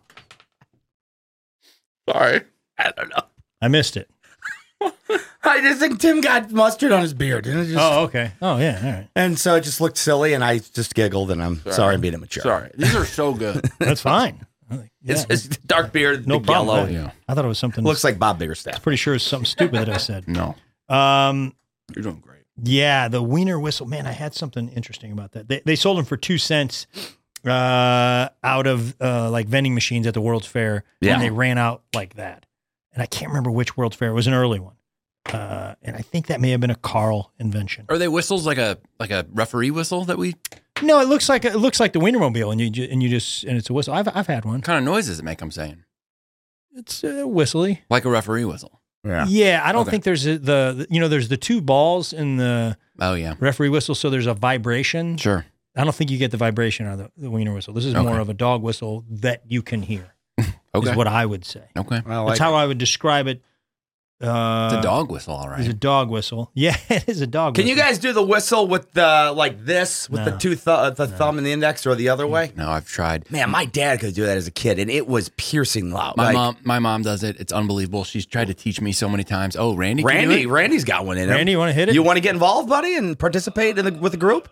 Sorry. I don't know. I missed it. I just think Tim got mustard on his beard. And, it just, Oh, okay. Oh, yeah. All right. and so it just looked silly, and I just giggled, and I'm sorry I'm being immature. Sorry, these are so good. That's fine. Yeah, It's dark beard, no big problem. yellow. Yeah. I thought it was something. Looks like Bob Biggerstaff. pretty sure it's something stupid that I said. No, Um, you're doing great. yeah, the Wiener whistle. Man, I had something interesting about that. They sold them for 2 cents out of like vending machines at the World's Fair, Yeah. and they ran out like that. And I can't remember which World's Fair. It was an early one, and I think that may have been a Carl invention. Are they whistles like a referee whistle that we? No, it looks like the Wienermobile, and it's a whistle. I've had one. What kind of noise does it make? I'm saying It's whistly. like a referee whistle. Yeah. Yeah, I don't Okay. think there's there's the 2 balls in the Oh yeah, referee whistle, so there's a vibration. sure. I don't think you get the vibration out of the Wiener whistle. This is Okay. more of a dog whistle that you can hear. Okay. Is what I would say. Okay. Well, That's how I would describe it It's a dog whistle, all It's a right. dog whistle. Yeah, it is a dog Can whistle. you guys do the whistle with the like this with No. the two the thumb and the index or the other way? No, I've tried. Man, my dad could do that as a kid, and it was piercing loud. My mom does it. It's unbelievable. She's tried to teach me so many times. Oh, Randy, can you do it? Randy's got one in him. Randy, you want to hit it? You want to get involved, buddy, and participate with the group?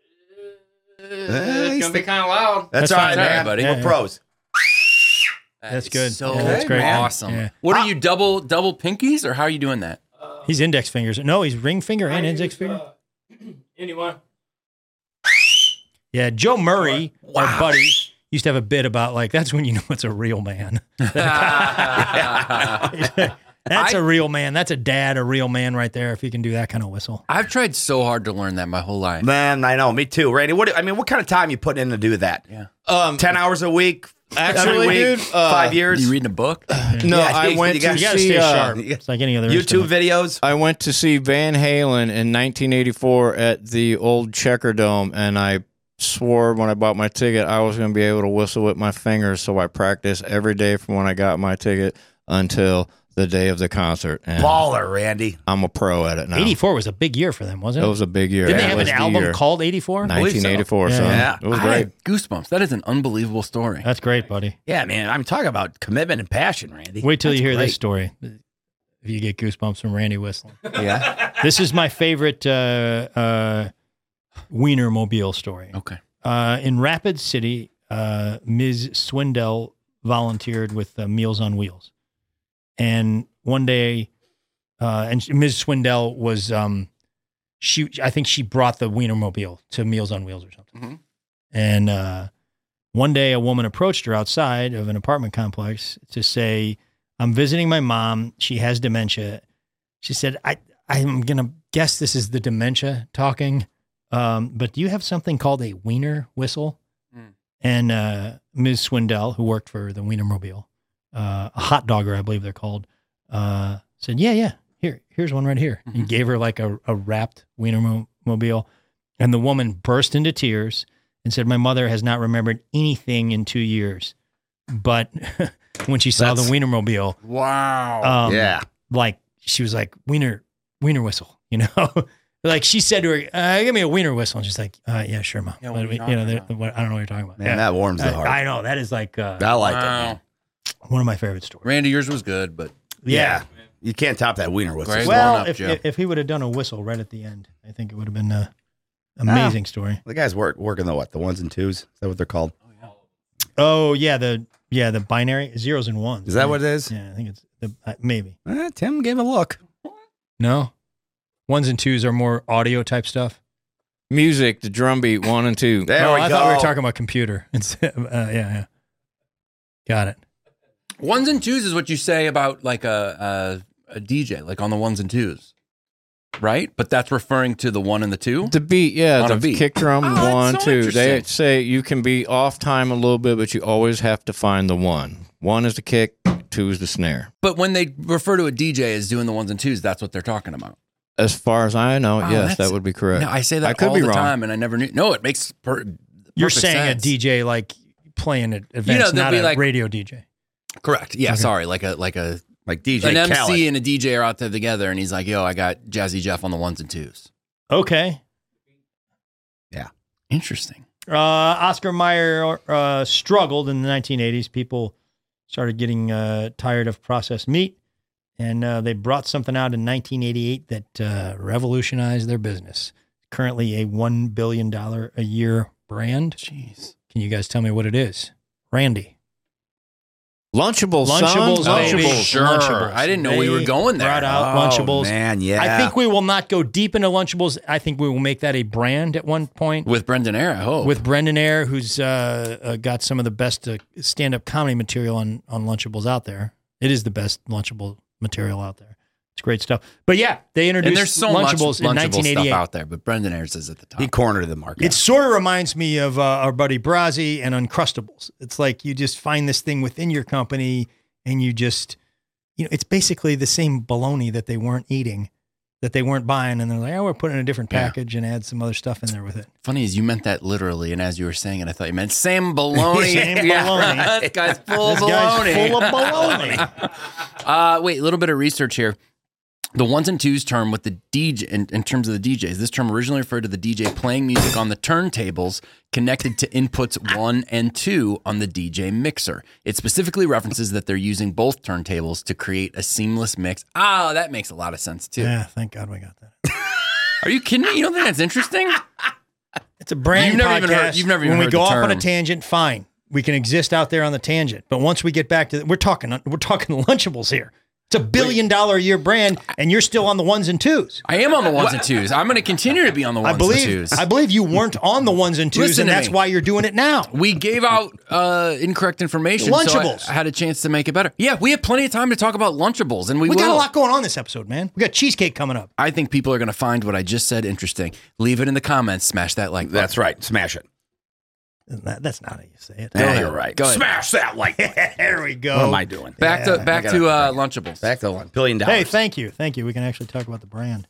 It's gonna be kind of loud. That's That's all fine, right, man. buddy. We're Yeah. pros. That's is good. So Yeah, that's great. awesome. Yeah. What are you double pinkies or how are you doing that? He's index fingers. No, he's ring finger and index finger. Anyone? Yeah, Joe Murray, our buddy, used to have a bit about like that's when you know it's a real man. That's a real man. That's a dad, a real man right there. If you can do that kind of whistle. I've tried so hard to learn that my whole life. Man, I know. Me too, Randy. What kind of time you putting in to do that? Yeah. 10 hours a week? Actually, every week, dude, 5 years? You reading a book? No, Yeah, I went you to gotta You got to see stay sharp. yeah. It's like any other YouTube instrument. videos? I went to see Van Halen in 1984 at the old Checker Dome, and I swore when I bought my ticket I was going to be able to whistle with my fingers, so I practiced every day from when I got my ticket until the day of the concert. And Baller, Randy. I'm a pro at it now. 84 was a big year for them, wasn't It it? was a big year. Didn't It they have was an the album year. called 84? 1984, so. son. Yeah. It was I great. had goosebumps. That is an unbelievable story. That's great, buddy. Yeah, man. I'm talking about commitment and passion, Randy. Wait till That's you hear great. this story. If you get goosebumps from Randy whistling. Yeah. This is my favorite Wienermobile story. Okay. In Rapid City, Ms. Swindell volunteered with Meals on Wheels. And one day, Ms. Swindell was, I think she brought the Wienermobile to Meals on Wheels or something. Mhm. And one day a woman approached her outside of an apartment complex to say, I'm visiting my mom. She has dementia. She said, I'm going to guess this is the dementia talking. But do you have something called a wiener whistle? Mm. And Ms. Swindell, who worked for the Wienermobile, a hot dogger, I believe they're called, said, yeah, here's one right here. Mm-hmm. And gave her like a wrapped Wienermobile. And the woman burst into tears and said, my mother has not remembered anything in 2 years. But when she saw the Wienermobile, Wow. Yeah. like she was like, wiener whistle, you know? Like she said to her, give me a wiener whistle. And she's like, yeah, sure, Mom. Yeah, what are you I talking don't know about? what you're talking about. Man, Yeah. that warms the heart. I know. That is like I like it, Wow. man. one of my favorite stories. Randy, yours was good, but Yeah. You can't top that wiener whistle. Great. Well, Going up, Joe. if he would have done a whistle right at the end, I think it would have been an amazing story. The guys working the ones and twos. Is that what they're called? Oh yeah, the binary zeros and ones. Is that right? what it is? Yeah, I think it's maybe. Tim gave a look. No, ones and twos are more audio type stuff. Music, the drum beat, 1 and 2. There Oh, we I go. thought we were talking about computer. Yeah. Got it. ones and twos is what you say about like a DJ, like on the ones and twos, right? But that's referring to the one and the two. The beat, yeah, On a the beat. kick drum, Oh, that's 1, so 2. They interesting. say you can be off time a little bit, but you always have to find the one. 1 is the kick, 2 is the snare. But when they refer to a DJ as doing the ones and twos, that's what they're talking about. As far as I know, Wow, yes, that's- that would be correct. No, I say that I could all be the wrong. time, and I never knew. No, it makes You're perfect saying sense. a DJ like playing at events, You know, there'll not be a like- radio DJ. Correct. Yeah, Okay. sorry. Like a Like DJ an MC Khaled. and a DJ are out there together, and he's like, "Yo, I got Jazzy Jeff on the ones and twos." Okay. Interesting. Oscar Mayer struggled in the 1980s. People started getting tired of processed meat, and they brought something out in 1988 that revolutionized their business. Currently a $1 billion a year brand. Jeez. Can you guys tell me what it is? Randy. Lunchables, Lunchables, son. baby. Lunchables. Sure. Lunchables. I didn't know we were They going there. brought out Oh, Lunchables. man, yeah. I think we will not go deep into Lunchables. I think we will make that a brand at one point. With Brendan Ayer, I hope. With Brendan Ayer, who's got some of the best stand-up comedy material on Lunchables out there. It is the best Lunchable material out there. It's great stuff. But yeah, they introduced and there's so much Lunchables in Lunchable 1988. stuff out there, but Brendan Ayers is at the top. He cornered the market. It sort of reminds me of our buddy Brazzi and Uncrustables. It's like you just find this thing within your company and you just, it's basically the same bologna that they weren't eating, that they weren't buying. And they're like, we're putting in a different Yeah. package and add some other stuff in there with it. Funny is you meant that literally, and as you were saying it, I thought you meant Sam Baloney. Sam baloney. This guy's full of This guy's baloney. full of baloney. Wait, a little bit of research here. The ones and twos term with the DJ in terms of the DJs. This term originally referred to the DJ playing music on the turntables connected to inputs 1 and 2 on the DJ mixer. It specifically references that they're using both turntables to create a seamless mix. Oh, that makes a lot of sense too. Yeah, thank God we got that. Are you kidding me? You don't think that's interesting? It's a brand You've never podcast. even heard- you've never even when we heard go the off on a term. tangent, fine. We can exist out there on the tangent. But once we get back to we're talking Lunchables here. It's $1 billion a year brand, and you're still on the ones and twos. I am on the ones and twos. I'm going to continue to be on the ones and twos. I believe you weren't on the ones and twos, Listen and to that's me. why you're doing it now. We gave out incorrect information. Lunchables. So I had a chance to make it better. Yeah, we have plenty of time to talk about Lunchables, and we We will. got a lot going on this episode, man. We got cheesecake coming up. I think people are going to find what I just said interesting. Leave it in the comments. Smash that like button. That's right. Smash it. That's not how you say it. Yeah, you're right. Go ahead. Smash that like button. There we go. What am I doing? Back to Lunchables. Back to $1 billion. Hey, thank you. We can actually talk about the brand.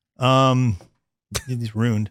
It's ruined.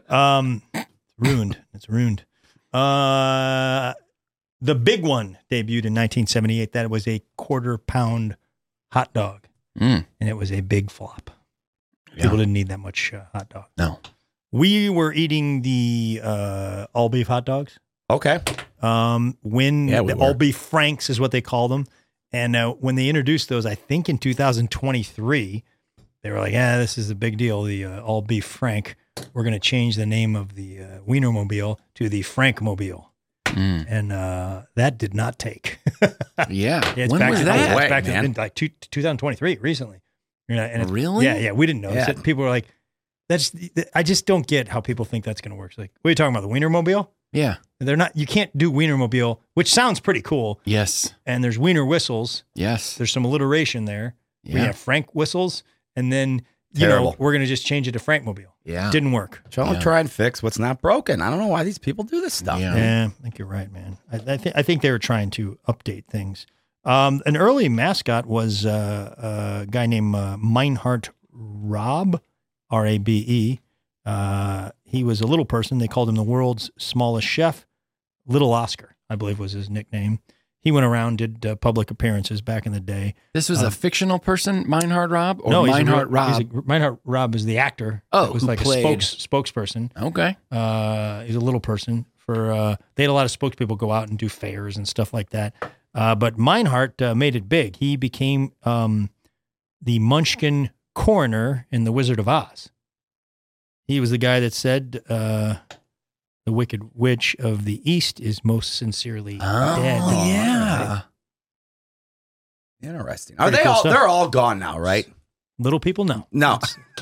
It's ruined. The big one debuted in 1978. That was a quarter-pound hot dog, and it was a big flop. People didn't need that much hot dog. No. We were eating the all beef hot dogs. Okay. The all beef Franks is what they call them. And when they introduced those, I think in 2023, they were like, this is a big deal. The all beef Frank. We're going to change the name of the Wienermobile to the Frankmobile. And that did not take. Yeah. It's When back was to, that? It's back man. to like 2023 recently. Really? Yeah. We didn't know. Yeah. People were like, I just don't get how people think that's going to work. It's like, what are you talking about? The Wienermobile? Yeah. They're not. You can't do Wienermobile, which sounds pretty cool. Yes. And there's Wiener whistles. Yes. There's some alliteration there. We Yeah. have Frank whistles, and then Terrible. we're going to just change it to Frankmobile. Yeah. Didn't work. Don't try and fix what's not broken. I don't know why these people do this stuff. Yeah. Yeah, I think you're right, man. I think they were trying to update things. An early mascot was a guy named Meinhard Rabe, R-A-B-E. He was a little person. They called him the world's smallest chef. Little Oscar, I believe, was his nickname. He went around, did public appearances back in the day. This was a fictional person, Meinhard Rabe? Or No, Meinhard Rabe? Meinhard Rabe is the actor. Oh, that was who like played- a spokesperson. Okay. He's a little person. They had a lot of spokespeople go out and do fairs and stuff like that. But Meinhardt made it big. He became the Munchkin coroner in The Wizard of Oz. He was the guy that said the Wicked Witch of the East is most sincerely dead. Yeah. Interesting. Are Pretty they cool all? stuff. They're all gone now, right? Little people know. No.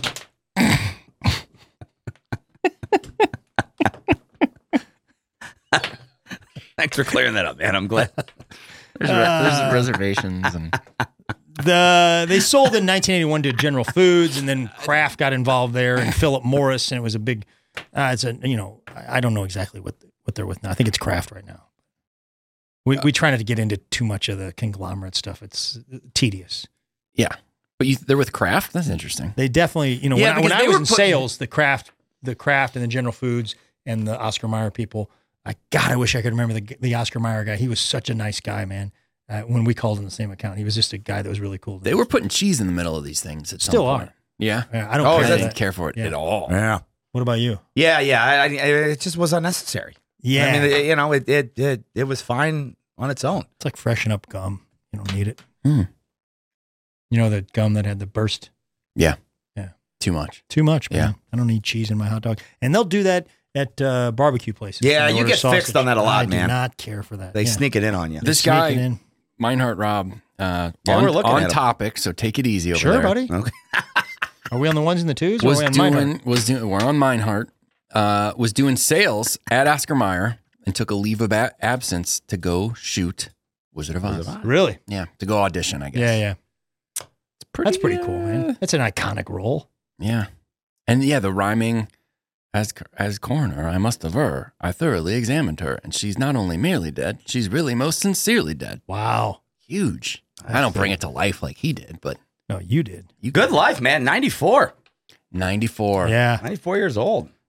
Thanks for clearing that up, man. I'm glad. There's reservations and They sold in 1981 to General Foods, and then Kraft got involved there, and Philip Morris, and it was a big. I don't know exactly what they're with now. I think it's Kraft right now. We try not to get into too much of the conglomerate stuff. It's tedious. yeah. But they're with Kraft? That's interesting. They definitely, Yeah, when because I they was were in putting- sales, the Kraft and the General Foods and the Oscar Mayer people. I wish I could remember the Oscar Mayer guy. He was such a nice guy, man. When we called him the same account, he was just a guy that was really cool. They were putting cheese in the middle of these things at some Still point. are. Yeah. Yeah, I don't I care for didn't that. care for it Yeah. at all. Yeah. What about you? Yeah. It just was unnecessary. Yeah, I mean, it was fine on its own. it's like freshen up gum. You don't need it. Mm. You know the gum that had the burst? Too much. Too much, man. Yeah. I don't need cheese in my hot dog. And they'll do that at barbecue places. Yeah, They you order get fixed on that a lot, I man. do not care for that. They Yeah. sneak it in on you. This Sneak it guy, in. Meinhard Rabe, we're looking at on him. topic, so take it easy over Sure, there. buddy. Okay. Are we on the ones and the twos? Or are we on Meinhardt? We're on Meinhardt. Was doing sales at Oscar Mayer and took a leave of absence to go shoot Wizard of Oz. Really? Yeah, to go audition, I guess. Yeah. It's That's pretty cool, man. That's an iconic role. Yeah. And yeah, the rhyming, as coroner, I must aver, I thoroughly examined her, and she's not only merely dead, she's really most sincerely dead. Wow. Huge. I don't bring it to life like he did, but No, you did. you Good life, man. 94. 94. Yeah. 94 years old.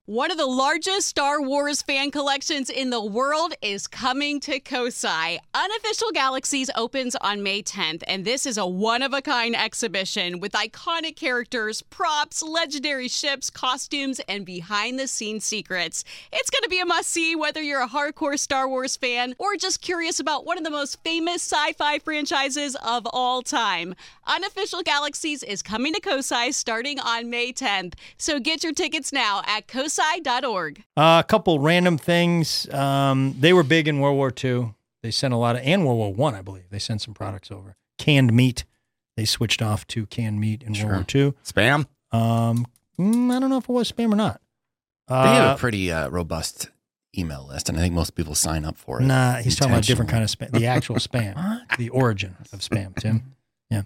One of the largest Star Wars fan collections in the world is coming to Kosai. Unofficial Galaxies opens on May 10th, and this is a one-of-a-kind exhibition with iconic characters, props, legendary ships, costumes, and behind-the-scenes secrets. It's going to be a must-see whether you're a hardcore Star Wars fan or just curious about one of the most famous sci-fi franchises of all time. Unofficial Galaxies is coming to Kosai starting on May 10th, so get your tickets now at kosai.org. A couple random things. They were big in World War II. They sent a lot of, and World War I believe. They sent some products over. Canned meat. They switched off to canned meat in World War II. Spam? I don't know if it was spam or not. They have a pretty robust email list, and I think most people sign up for it. Nah, he's talking about a different kind of spam. The actual spam. The origin of spam, Tim. Yeah.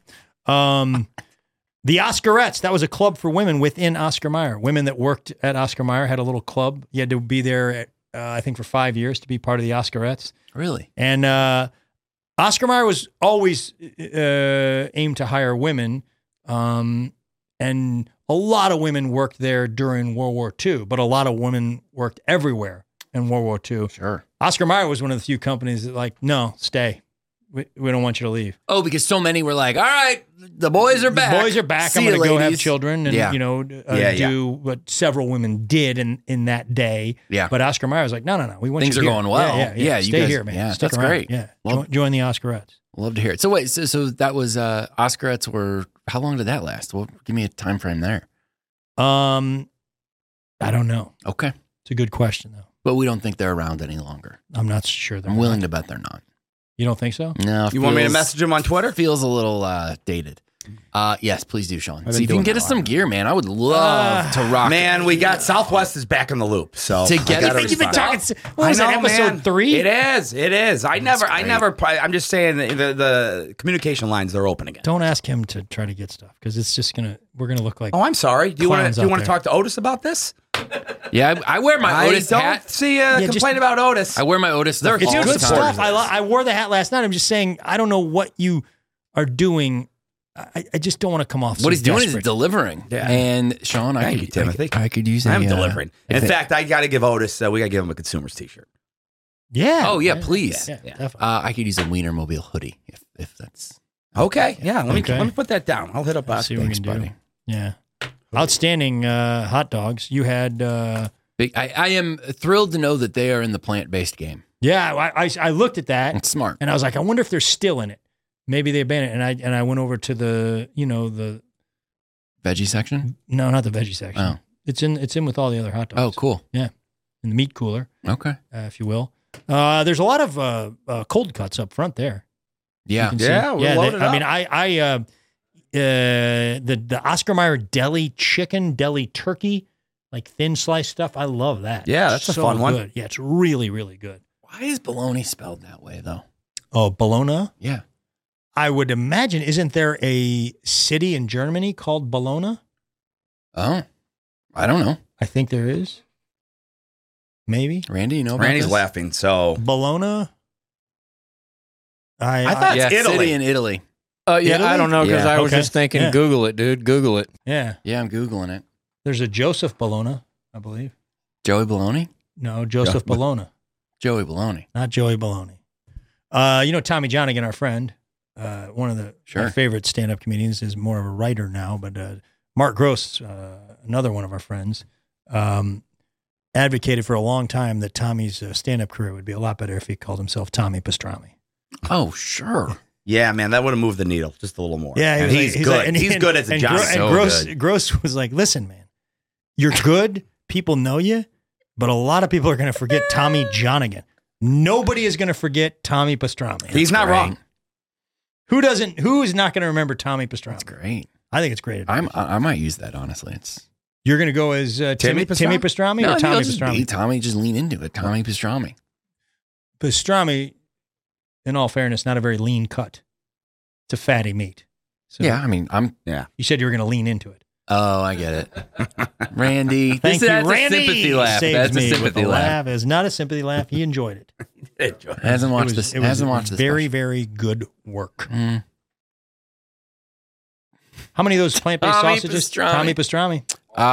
The Oscarettes, that was a club for women within Oscar Mayer. Women that worked at Oscar Mayer had a little club. You had to be there, I think, for 5 years to be part of the Oscarettes. Really? And Oscar Mayer was always aimed to hire women, and a lot of women worked there during World War II, but a lot of women worked everywhere in World War II. Sure. Oscar Mayer was one of the few companies that no, stay. We don't want you to leave. Oh, because so many were like, all right, the boys are back. The boys are back. See I'm going to you, go have ladies. children and, do what several women did in that day. Yeah. But Oscar Mayer was like, no. We want Things you are here. going well. Yeah. You Stay guys- here, man. yeah, Stick that's around. great. Yeah. Well- Join the Oscarettes. Love to hear it. So wait, so that was Oscarettes were, how long did that last? Well, give me a time frame there. I don't know. Okay. It's a good question, though. But we don't think they're around any longer. I'm not sure. I'm willing to bet they're not. You don't think so? No. You want me to message them on Twitter? Feels a little dated. Yes, please do, Sean. been See if you can doing get that us a some lot. gear, man. I would love to rock. Man, we got Southwest is back in the loop. So Together. I gotta I think you've been respond. talking. What was I that, know, episode man. 3? It is. I'm great. I'm just saying the communication lines, they're open again. Don't ask him to try to get stuff because it's just we're going to look like. Oh, I'm sorry. Do you want Clowns to out to there. talk to Otis about this? Yeah, I wear my I Otis don't hat. see a just- complaint about Otis. I wear my Otis. Stuff It's all good the time. stuff. I wore the hat last night. I'm just saying, I don't know what you are doing. I just don't want to come off so What he's doing is desperate. delivering. Yeah. And Sean, Thank you, Timothy. I could use I'm a, delivering. In fact, I got to give Otis. We got to give him a consumer's T-shirt. Yeah. Oh, yeah, please. Yeah, Yeah. definitely. I could use a Wienermobile hoodie if that's. Okay. Yeah. Let Okay. me put that down. I'll hit up. See what we Thanks, can do. buddy. Yeah. Outstanding hot dogs. You had, Big. I am thrilled to know that they are in the plant-based game. I looked at that It's smart. and I was like, I wonder if they're still in it. Maybe they abandoned it. And I went over to the Veggie section? no, not the veggie section. Oh. It's in with all the other hot dogs. Oh, cool. In the meat cooler, Okay. if you will. There's a lot of cold cuts up front there. Yeah. You can see. Yeah, we're loaded I mean, up. the Oscar Mayer deli chicken, deli turkey, like thin sliced stuff. I love that. Yeah, that's a So fun one. good. Yeah, it's really, really good. Why is bologna spelled that way, though? Oh, Bologna. Yeah. I would imagine, isn't there a city in Germany called Bologna? Oh, I don't know. I think there is. Maybe. Randy, you know about Randy's this? laughing. So Bologna. I thought Yeah, it's Italy. city in Italy. Yeah, Italy? I don't know because Yeah. I was Okay. just thinking, Yeah. Google it, dude. Google it. Yeah. Yeah, I'm Googling it. There's a Joseph Bologna, I believe. Joey Bologna? No, Joseph Bologna, Joey Bologna. not Joey Bologna. Tommy Johnigan, our friend, one of Sure. my favorite stand-up comedians, is more of a writer now, but Mark Gross, another one of our friends, advocated for a long time that Tommy's stand-up career would be a lot better if he called himself Tommy Pastrami. Oh, sure. yeah, man, that would have moved the needle just a little more. Yeah, and he's good. He's good as a and job. Gross was like, listen, man, you're good. People know you, but a lot of people are going to forget Tommy Johnigan. Nobody is going to forget Tommy Pastrami. He's not Great. wrong. Who is not going to remember Tommy Pastrami? That's great. I think it's great. I might use that, honestly. It's You're going to go as Timmy Pastrami No, or Tommy I'll just Pastrami? be Tommy, just lean into it. Tommy Pastrami. Pastrami, in all fairness, not a very lean cut. It's a fatty meat. So Yeah, I mean, You said you were going to lean into it. Oh, I get it. Randy. Thank that's you, Randy. a sympathy laugh. Saves That's a me with sympathy a laugh. It's not a sympathy laugh. He enjoyed it. Hasn't watched It was- this. it was Hasn't watched this. very, special. very good work. Mm. How many of those plant-based Tommy sausages? Pastrami. Tommy Pastrami.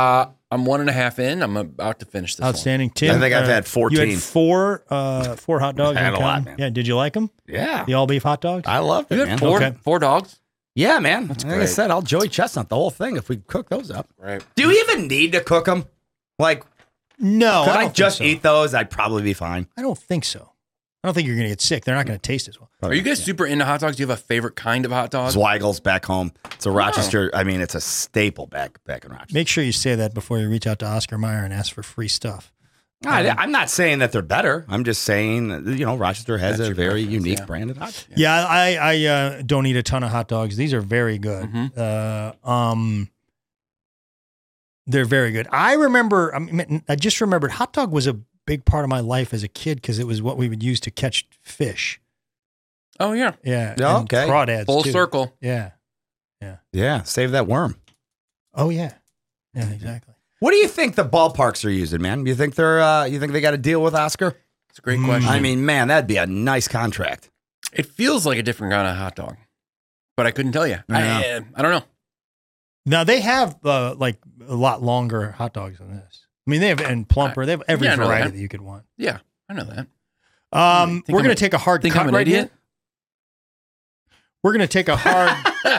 I'm 1.5 in. I'm about to finish this. Outstanding. Tim, I think I've had 14. You had four hot dogs. I had a lot, Counting? man. Yeah. Did you like them? Yeah. The all beef hot dogs? I loved it, You man. had four, Okay. 4 dogs? Yeah, man. Like I great. said, I'll Joey Chestnut the whole thing if we cook those up. Right. Do you even need to cook them? Like, No. could I I don't just think so. eat those? I'd probably be fine. I don't think so. I don't think you're going to get sick. They're not going to taste as well. Are you guys super into hot dogs? Do you have a favorite kind of hot dog? Zweigel's back home. It's a Rochester. I mean, it's a staple back in Rochester. Make sure you say that before you reach out to Oscar Mayer and ask for free stuff. I'm not saying that they're better. I'm just saying, Rochester has That's a your very preference, unique yeah. brand of hot dog. Yeah, I don't eat a ton of hot dogs. These are very good. Mm-hmm. They're very good. I just remembered hot dog was a big part of my life as a kid because it was what we would use to catch fish. Oh, yeah. Yeah. Oh, and okay. Crawdads Full too. circle. Yeah. Yeah, save that worm. Oh yeah. Yeah, exactly. What do you think the ballparks are using, man? You think they got to deal with Oscar? It's a great question. I mean, man, that'd be a nice contract. It feels like a different kind of hot dog, but I couldn't tell you. Yeah. I don't know. Now they have like a lot longer hot dogs than this. I mean, they have and plumper. They have every Yeah, I know variety that. that you could want. Yeah, I know that. We're going to take a hard Think cut I'm an right idiot? here. We're going to take a hard.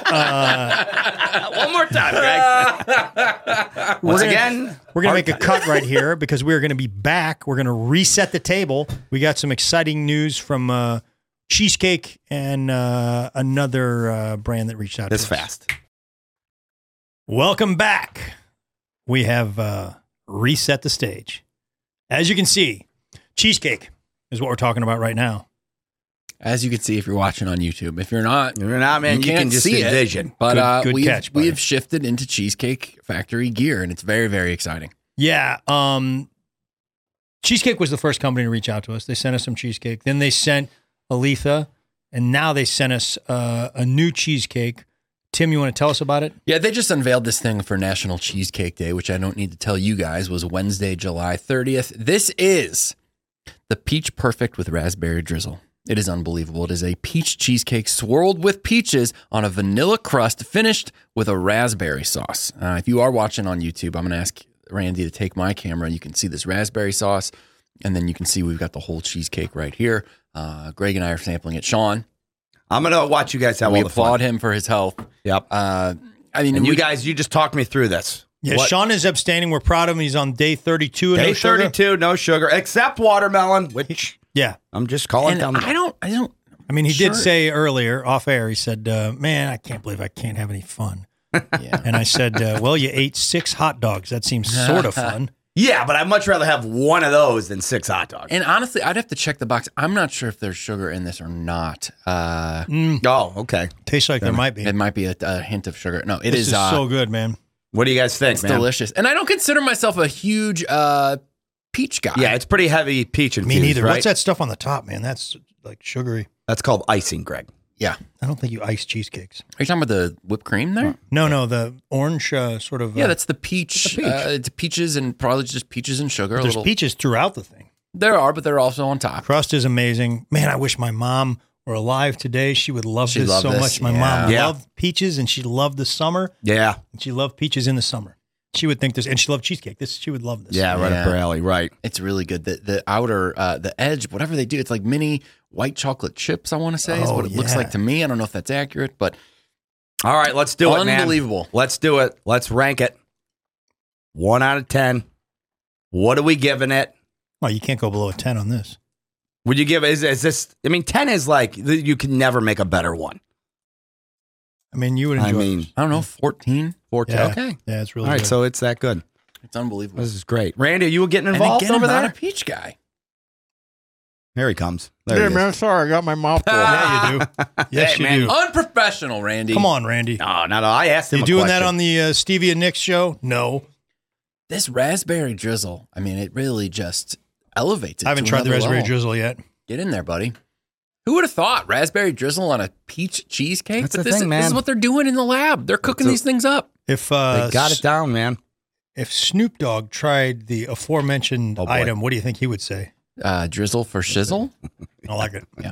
One more time, Greg. Once again, We're going to make a cut right here because we're going to be back. We're going to reset the table. We got some exciting news from Cheesecake and another brand that reached out this to us. fast. Welcome back. We have reset the stage. As you can see, Cheesecake is what we're talking about right now. As you can see, if you're watching on YouTube, if you're not, You're not, man. You can't can just see envision. it. But Good catch, buddy. we have shifted into Cheesecake Factory gear, and it's very, very exciting. Yeah. Cheesecake was the first company to reach out to us. They sent us some cheesecake. Then they sent Aletha, and now they sent us a new cheesecake. Tim, you want to tell us about it? Yeah, they just unveiled this thing for National Cheesecake Day, which I don't need to tell you guys was Wednesday, July 30th. This is the Peach Perfect with raspberry drizzle. It is unbelievable. It is a peach cheesecake swirled with peaches on a vanilla crust finished with a raspberry sauce. If you are watching on YouTube, I'm going to ask Randy to take my camera and you can see this raspberry sauce. And then you can see we've got the whole cheesecake right here. Greg and I are sampling it. Sean, I'm going to watch you guys have we all the fun. applaud him for his health. Yep. I mean, And you guys, you just talked me through this. Yeah, What- Sean is abstaining. We're proud of him. He's on day 32. Day No sugar. 32, no sugar, except watermelon, which Yeah. I'm just calling and down. I don't. I mean, he Sure. did say earlier off air, he said, man, I can't believe I can't have any fun. Yeah. And I said, well, you ate 6 hot dogs. That seems sort of fun. Yeah, but I'd much rather have one of those than 6 hot dogs. And honestly, I'd have to check the box. I'm not sure if there's sugar in this or not. Oh, okay. Tastes like there might be. It might be a hint of sugar. No, it This is so good, man. What do you guys think, it's man? delicious. And I don't consider myself a huge peach guy. Yeah, it's pretty heavy peach Me infused, neither. right? What's that stuff on the top, man? That's like sugary. That's called icing, Greg. Yeah. I don't think you ice cheesecakes. Are you talking about the whipped cream there? No, the orange sort of. Yeah, that's the peach. It's peaches and probably just peaches and sugar. there's peaches throughout the thing. There are, but they're also on top. Crust is amazing. Man, I wish my mom were alive today. She would love She'd this love so this. much. My Yeah. mom Yeah. loved peaches and she loved the summer. Yeah. And she loved peaches in the summer. She would think this, and she loved cheesecake. She would love this. Yeah, right Yeah. up her alley, right. It's really good. The outer, the edge, whatever they do, it's like mini white chocolate chips, I want to say, is Oh, what it looks yeah. like to me. I don't know if that's accurate, but All right, let's do it, man. unbelievable. Let's do it. Let's rank it. 1 out of 10. What are we giving it? Well, you can't go below a 10 on this. Would you give is this? I mean, 10 is like you can never make a better one. I mean, you would enjoy I mean, this. I don't know, 14. 14. Yeah. Okay. Yeah, it's really All right, good. so it's that good. It's unbelievable. This is great. Randy, are you getting And involved again, over I'm not there? a peach guy. Here he comes. There he is. sorry, I got my mouth full. Yeah, you do. Yes, Hey, you man. do. Unprofessional, Randy. Come on, Randy. No. I asked him. You a doing that question. on the Stevie and Nick show? No. This raspberry drizzle, I mean, it really just elevates it. I haven't to tried the another raspberry level. drizzle yet. Get in there, buddy. Who would have thought raspberry drizzle on a peach cheesecake? That's But the this, thing, this is man. what they're doing in the lab. They're cooking these things up. If They got it down, man. if Snoop Dogg tried the aforementioned Oh, boy. item, what do you think he would say? Drizzle for shizzle. I like it. Yeah.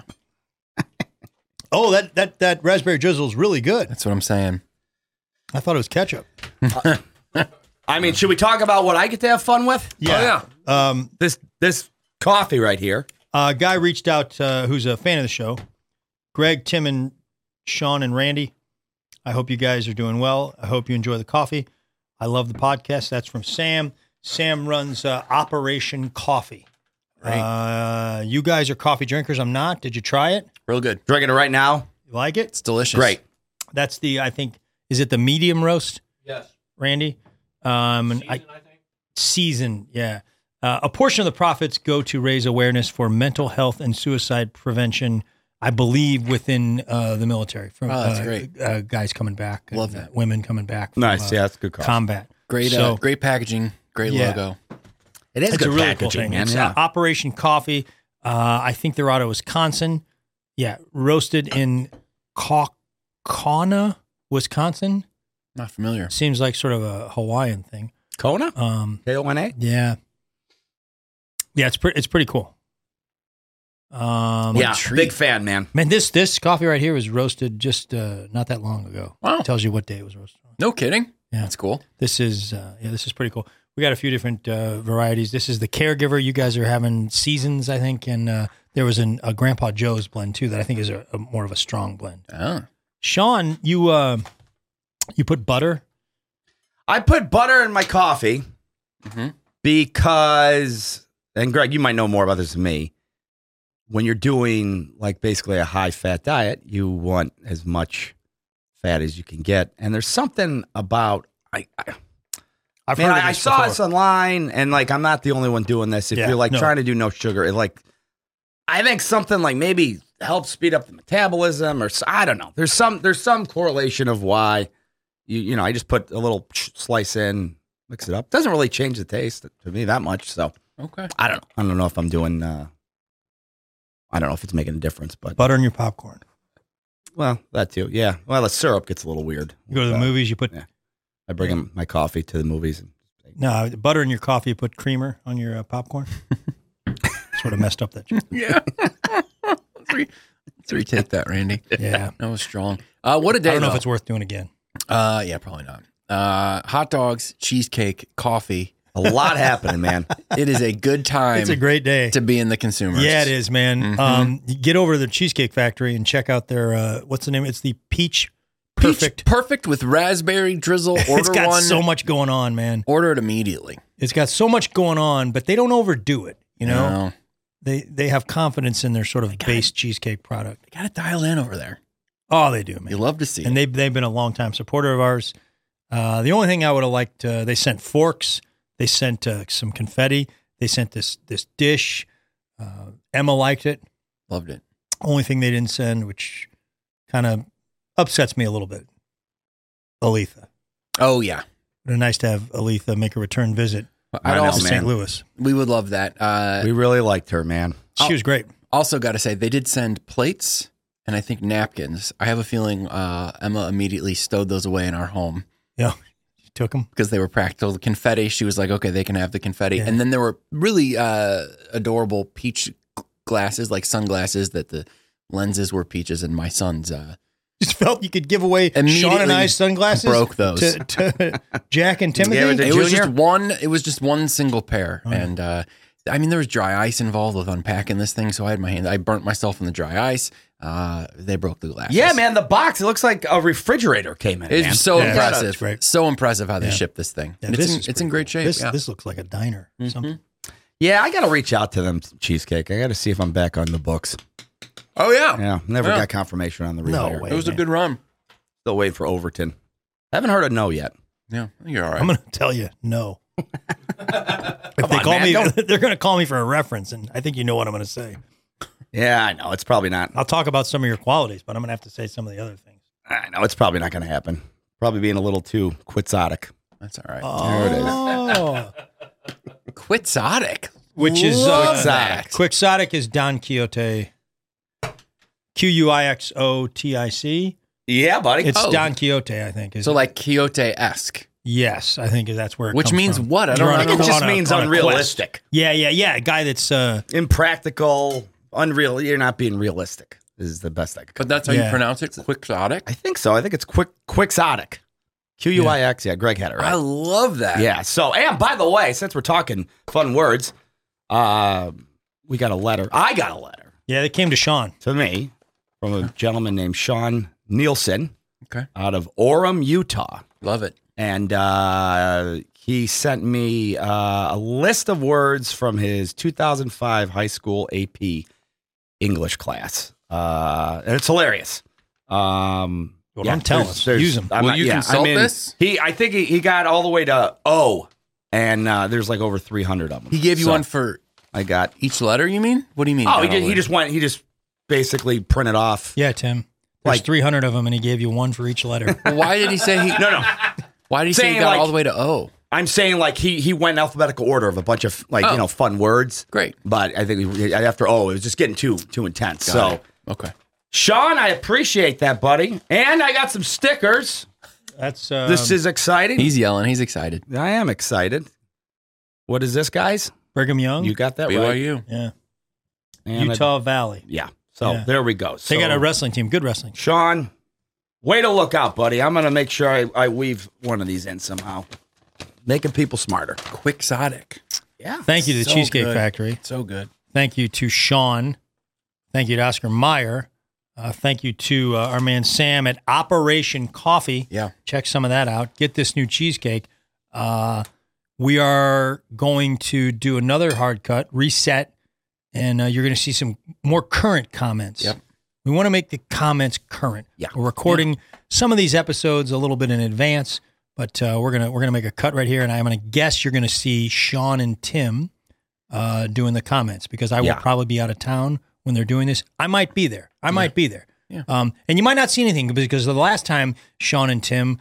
Oh, that raspberry drizzle is really good. That's what I'm saying. I thought it was ketchup. I mean, should we talk about what I get to have fun with? Yeah. This coffee right here. A guy reached out who's a fan of the show. Greg, Tim, and Sean and Randy. I hope you guys are doing well. I hope you enjoy the coffee. I love the podcast. That's from Sam. Sam runs Operation Coffee. Right. You guys are coffee drinkers. I'm not. Did you try it? Real good. Drinking it right now. You like it? It's delicious. Great. That's I think, is it the medium roast? Yes. Randy? Season, I think. Season, yeah. A portion of the profits go to raise awareness for mental health and suicide prevention, I believe, within the military. From, that's great. Guys coming back. Love and, that. Women coming back. From, Nice. Yeah, that's good coffee. Combat. Great, So- great packaging. Great Yeah. logo. It is It's good a really packaging, cool thing. man. It's Yeah. Operation Coffee. I think they're out of Wisconsin. Yeah, roasted in Kaukauna, Wisconsin. Not familiar. Seems like sort of a Hawaiian thing. Kona? K-O-N-A? Yeah. Yeah, it's pretty cool. Yeah, big fan, man. Man, this coffee right here was roasted just not that long ago. Wow. It tells you what day it was roasted on. No kidding. Yeah. That's cool. This is pretty cool. We got a few different varieties. This is the Caregiver. You guys are having seasons, I think, and there was a Grandpa Joe's blend too that I think is a more of a strong blend. Oh. Sean, you put butter. I put butter in my coffee because, and Greg, you might know more about this than me. When you're doing like basically a high fat diet, you want as much fat as you can get. And there's something about I've heard of I this saw before. this online, and like I'm not the only one doing this. If Yeah, you're like no. trying to do no sugar, it like I think something like maybe helps speed up the metabolism, or I don't know. There's some correlation of why you know I just put a little slice in, mix it up. Doesn't really change the taste to me that much. So Okay. I don't know. I don't know if I'm doing. I don't know if it's making a difference, but Butter in your popcorn. well, that too. Yeah. Well, the syrup gets a little weird. You go to the movies, you put yeah. I bring in my coffee to the movies. And, no butter in your coffee. You put creamer on your popcorn. Sort of messed up that joke. Yeah. Let's retake that, Randy. Yeah. That was strong. What a day, I don't know though. if it's worth doing again. Yeah, probably not. Hot dogs, cheesecake, coffee. a lot happening, man. It is a good time. It's a great day. to be in the consumers. Yeah, it is, man. Mm-hmm. Get over to the Cheesecake Factory and check out their what's the name? It's the Peach Perfect. Perfect with raspberry drizzle. Order It's got one. so much going on, man. Order it immediately. It's got so much going on, but they don't overdo it. You know, No. they have confidence in their sort of base cheesecake product. You got to dial in over there. Oh, they do, man. You love to see And it. they've been a long time supporter of ours. The only thing I would have liked, they sent forks, they sent some confetti, they sent this dish. Emma liked it. Loved it. Only thing they didn't send, which kind of upsets me a little bit, Aletha. Oh, yeah. It'd be nice to have Aletha make a return visit I'd know, to also, man. St. Louis. we would love that. We really liked her, man. She was great. Also, got to say, they did send plates and I think napkins. I have a feeling Emma immediately stowed those away in our home Yeah, she took them. because they were practical. The confetti, she was like, okay, they can have the confetti. Yeah. And then there were really adorable peach glasses, like sunglasses that the lenses were peaches, and my son's Just felt you could give away Sean Immediately and I's sunglasses. broke those. to Jack and Timothy. gave it to It was Junior? just one. It was just one single pair, Oh. and I mean there was dry ice involved with unpacking this thing, so I had my hand. I burnt myself in the dry ice. They broke the glasses. Yeah, man, the box, it looks like a refrigerator came in, man. It's so Yeah, impressive. that's great. So impressive how they Yeah. shipped this thing. Yeah, And this it's is in pretty great cool. shape. This looks like a diner or something. Yeah, I got to reach out to them, Cheesecake. I got to see if I'm back on the books. Oh yeah, Yeah, never Yeah. got confirmation on the No rewire. way. it was a good run. Still waiting for Overton. Haven't heard a no yet. Yeah, you're all right. I'm going to tell you no. If they on, call man, me, don't- they're going to call me for a reference, and I think you know what I'm going to say. Yeah, I know. It's probably not. I'll talk about some of your qualities, but I'm going to have to say some of the other things. I know. It's probably not going to happen. Probably being a little too quixotic. That's all right. There it is. Oh, Quixotic. which is Quixotic. Quixotic is Don Quixote. Quixotic. Yeah, buddy. It's Oh. Don Quixote, I think. So like Quixote-esque, yes, I think that's where it which comes means from. what? I You're don't I know. think it just on a- means on a unrealistic. quest. Yeah. A guy that's Impractical, unreal. You're not being realistic is the best I could. But that's how Yeah. you pronounce it. Quixotic. I think so. I think it's quixotic. Quix. Yeah, Greg had it I right. love that. Yeah. So, and by the way, since we're talking fun words, we got a letter. I got a letter Yeah, they came to Sean. to me from a gentleman named Sean Nielsen Okay. out of Orem, Utah. Love it. And he sent me a list of words from his 2005 high school AP English class. And it's hilarious. Well, don't tell us. Use them. Will you consult this? I think he got all the way to O, and there's like over 300 of them. He gave you one for I got. each letter, you mean? What do you mean? Oh, he just basically printed off. Yeah, Tim. There's Like- 300 of them, and he gave you one for each letter. Why did he say he? No. Why did he say he Saying, got like- all the way to O? I'm saying like he went in alphabetical order of a bunch of fun words. Great. But I think after O, it was just getting too intense. Got So it. Okay. Sean, I appreciate that, buddy. And I got some stickers. That's This is exciting. He's yelling. He's excited. I am excited. What is this, guys? Brigham Young. You got that right. BYU. Yeah. And Utah Valley. yeah. So Yeah. there we go. So, They got a wrestling team. Good wrestling. Sean, way to look out, buddy. I'm going to make sure I weave one of these in somehow. Making people smarter. Quixotic. Yeah. Thank you to the So Cheesecake good. Factory. So good. Thank you to Sean. Thank you to Oscar Meyer. Thank you to our man Sam at Operation Coffee. Yeah. Check some of that out. Get this new cheesecake. We are going to do another hard cut, reset, and you're going to see some more current comments. Yep. We want to make the comments current. Yeah. We're recording some of these episodes a little bit in advance, but we're gonna make a cut right here, and I'm gonna guess you're gonna see Sean and Tim doing the comments because I will probably be out of town when they're doing this. I might be there. Yeah. And you might not see anything because the last time Sean and Tim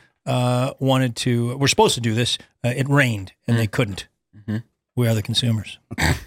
were supposed to do this, it rained and they couldn't. Mm-hmm. We are the consumers.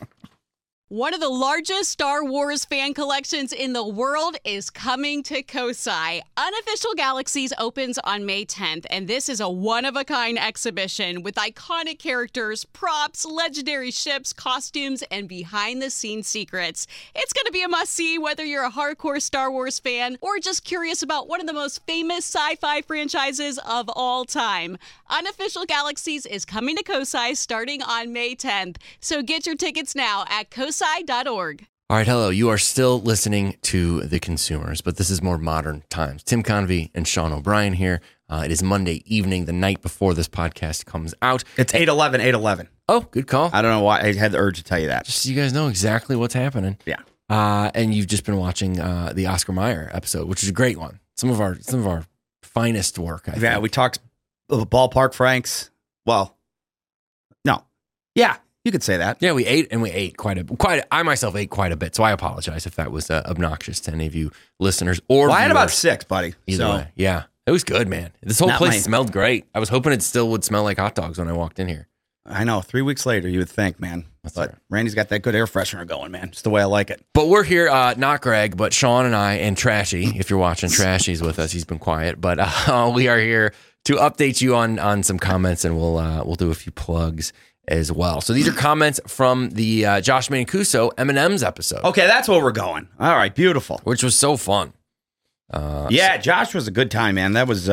One of the largest Star Wars fan collections in the world is coming to Kosai. Unofficial Galaxies opens on May 10th, and this is a one-of-a-kind exhibition with iconic characters, props, legendary ships, costumes, and behind-the-scenes secrets. It's going to be a must-see whether you're a hardcore Star Wars fan or just curious about one of the most famous sci-fi franchises of all time. Unofficial Galaxies is coming to Kosai starting on May 10th, so get your tickets now at kosai.org. All right, hello. You are still listening to The Consumers, but this is more modern times. Tim Convey and Sean O'Brien here. It is Monday evening, the night before this podcast comes out. It's 8/11. Oh, good call. I don't know why I had the urge to tell you that. Just so you guys know exactly what's happening. Yeah. And you've just been watching the Oscar Mayer episode, which is a great one. Some of our finest work, I think. We talked ballpark Franks. Well, no. Yeah, you could say that. Yeah, we ate I myself ate quite a bit, so I apologize if that was obnoxious to any of you listeners or Well, I had about viewers. 6, buddy. Either So way. Yeah. It was good, man. This whole Not place my- smelled great. I was hoping it still would smell like hot dogs when I walked in here. I know. 3 weeks later, you would think, man. That's But all right. Randy's got that good air freshener going, man. Just the way I like it. But we're here, not Greg, but Sean and I and Trashy. If you're watching, Trashy's with us. He's been quiet, but we are here to update you on some comments, and we'll do a few plugs as well. So these are comments from the Josh Mancuso M&M's episode, Okay, that's where we're going. All right, beautiful. which was so fun. Yeah, Josh was a good time, man. That was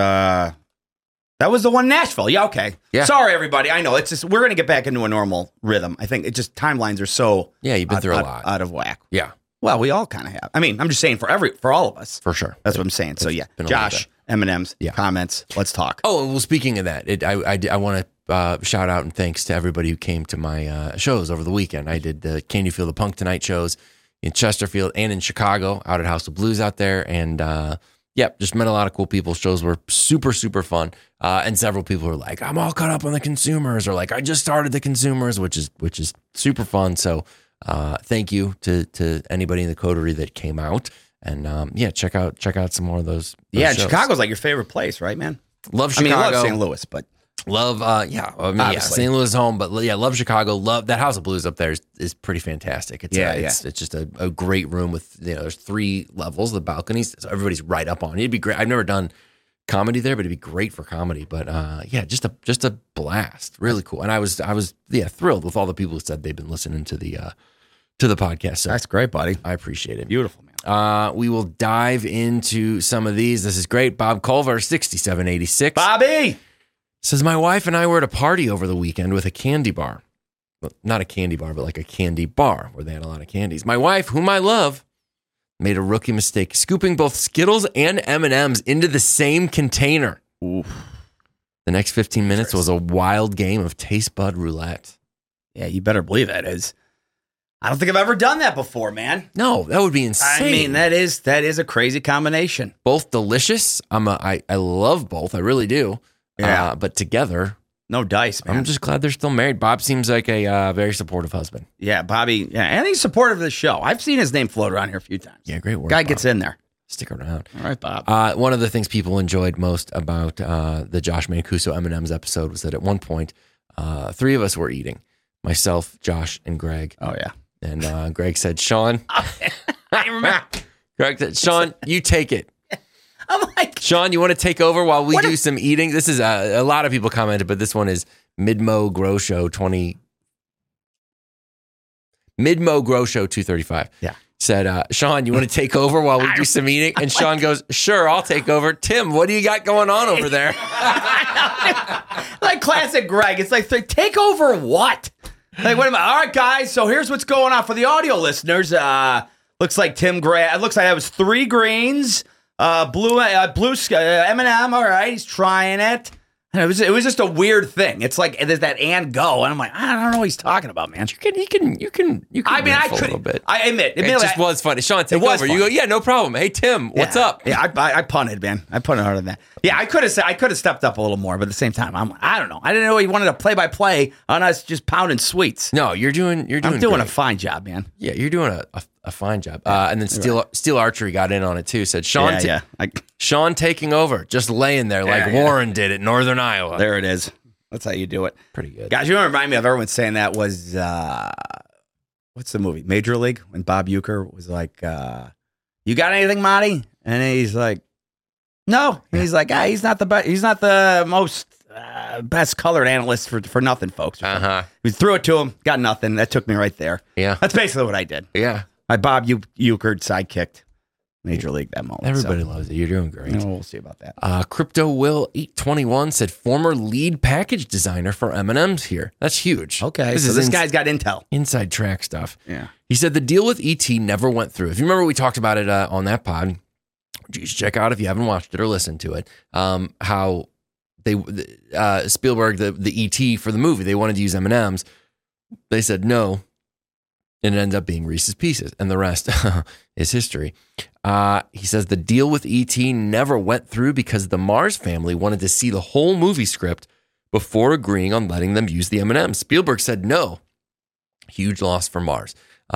the one in Nashville. Yeah, okay. Yeah. Sorry, everybody. I know it's just we're gonna get back into a normal rhythm. I think it just timelines are so Yeah, you've been through a lot. out of whack. Yeah, Well, we all kind of have. I mean, I'm just saying for all of us. for sure. That's what I'm saying. So yeah, been a little Josh, bit. M&M's, Yeah. comments. Let's talk. Oh, well, speaking of that, I want to shout out and thanks to everybody who came to my shows over the weekend. I did the Can You Feel the Punk Tonight shows in Chesterfield and in Chicago out at House of Blues out there. And just met a lot of cool people. Shows were super, super fun. And several people were like, I'm all caught up on the Consumers, or like, I just started the Consumers, which is super fun. So thank you to anybody in the coterie that came out. And check out some more of those Yeah, and shows. Chicago's like your favorite place, right, man? Love I mean, Chicago. I love St. Louis, but Love, Obviously. St. Louis is home, but yeah, love Chicago. Love that House of Blues up there is pretty fantastic. It's it's just a great room with there's 3 levels, the balconies, so everybody's right up on it. It'd be great. I've never done comedy there, but it'd be great for comedy. But just a blast, really cool. And I was thrilled with all the people who said they've been listening to the podcast. So that's great, buddy. I appreciate it. Beautiful, man. We will dive into some of these. This is great. Bob Culver, 6786. Bobby. Says, my wife and I were at a party over the weekend with a candy bar. Well, not a candy bar, but like a candy bar where they had a lot of candies. My wife, whom I love, made a rookie mistake, scooping both Skittles and M&Ms into the same container. Oof. The next 15 minutes was a wild game of taste bud roulette. Yeah, you better believe that is. I don't think I've ever done that before, man. No, that would be insane. I mean, that is a crazy combination. Both delicious. I love both. I really do. Yeah. But together, no dice, man. I'm just glad they're still married. Bob seems like a very supportive husband. Yeah, Bobby. Yeah, and he's supportive of the show. I've seen his name float around here a few times. Yeah, great work. Guy Bob. gets in there. Stick around. All right, Bob. One of the things people enjoyed most about the Josh Mancuso M&M's episode was that at one point, three of us were eating. Myself, Josh, and Greg. Oh, yeah. And Greg said, Sean. I remember. Greg said, Sean, you take it. I'm like, Sean, you want to take over while we do some eating? This is a lot of people commented, but this one is Midmo Grow Show 235. Yeah. Said, Sean, you want to take over while we do some eating? And Sean goes, sure, I'll take over. Tim, what do you got going on over there? like classic Greg. It's like, take over what? Like, wait a minute. All right, guys. So here's what's going on for the audio listeners. Looks like Tim Gray. It looks like that was 3 greens, blue M&M. All right, he's trying it. And it was just a weird thing. It's like there's that and go, and I'm like, I don't know what he's talking about, man. You can. I mean, I riff a little bit. I admit, It just was funny. Sean, take was over. You go, yeah, no problem. Hey, Tim, what's up? Yeah, I punted, man. I punted harder than that. Yeah, I could have stepped up a little more, but at the same time, I don't know. I didn't know he wanted to play by play on us just pounding sweets. No, you're doing. I'm doing great. a fine job, man. Yeah, you're doing a fine job. And then Steel Archery got in on it too. Said Sean, Sean taking over, just laying there like Warren did at Northern Iowa. There it is. That's how you do it. Pretty good. Guys, you know what remind me of everyone saying that was what's the movie? Major League, when Bob Uecker was like, you got anything, Monty? And he's like, no. And he's like, he's not the best. He's not the most best colored analyst for nothing, folks. We threw it to him, got nothing. That took me right there. Yeah. That's basically what I did. Yeah. I Bob Uecker sidekicked Major League that moment. Everybody loves it. You're doing great. We'll see about that. Crypto Will 821 said former lead package designer for M&M's here. That's huge. Okay, this guy's got intel. Inside track stuff. Yeah. He said the deal with ET never went through. If you remember, we talked about it on that pod. Geez, check out if you haven't watched it or listened to it. How they Spielberg, the ET for the movie, they wanted to use M&M's. They said no. And it ended up being Reese's Pieces, and the rest is history. He says the deal with E.T. never went through because the Mars family wanted to see the whole movie script before agreeing on letting them use the M&Ms. Spielberg said no. Huge loss for Mars.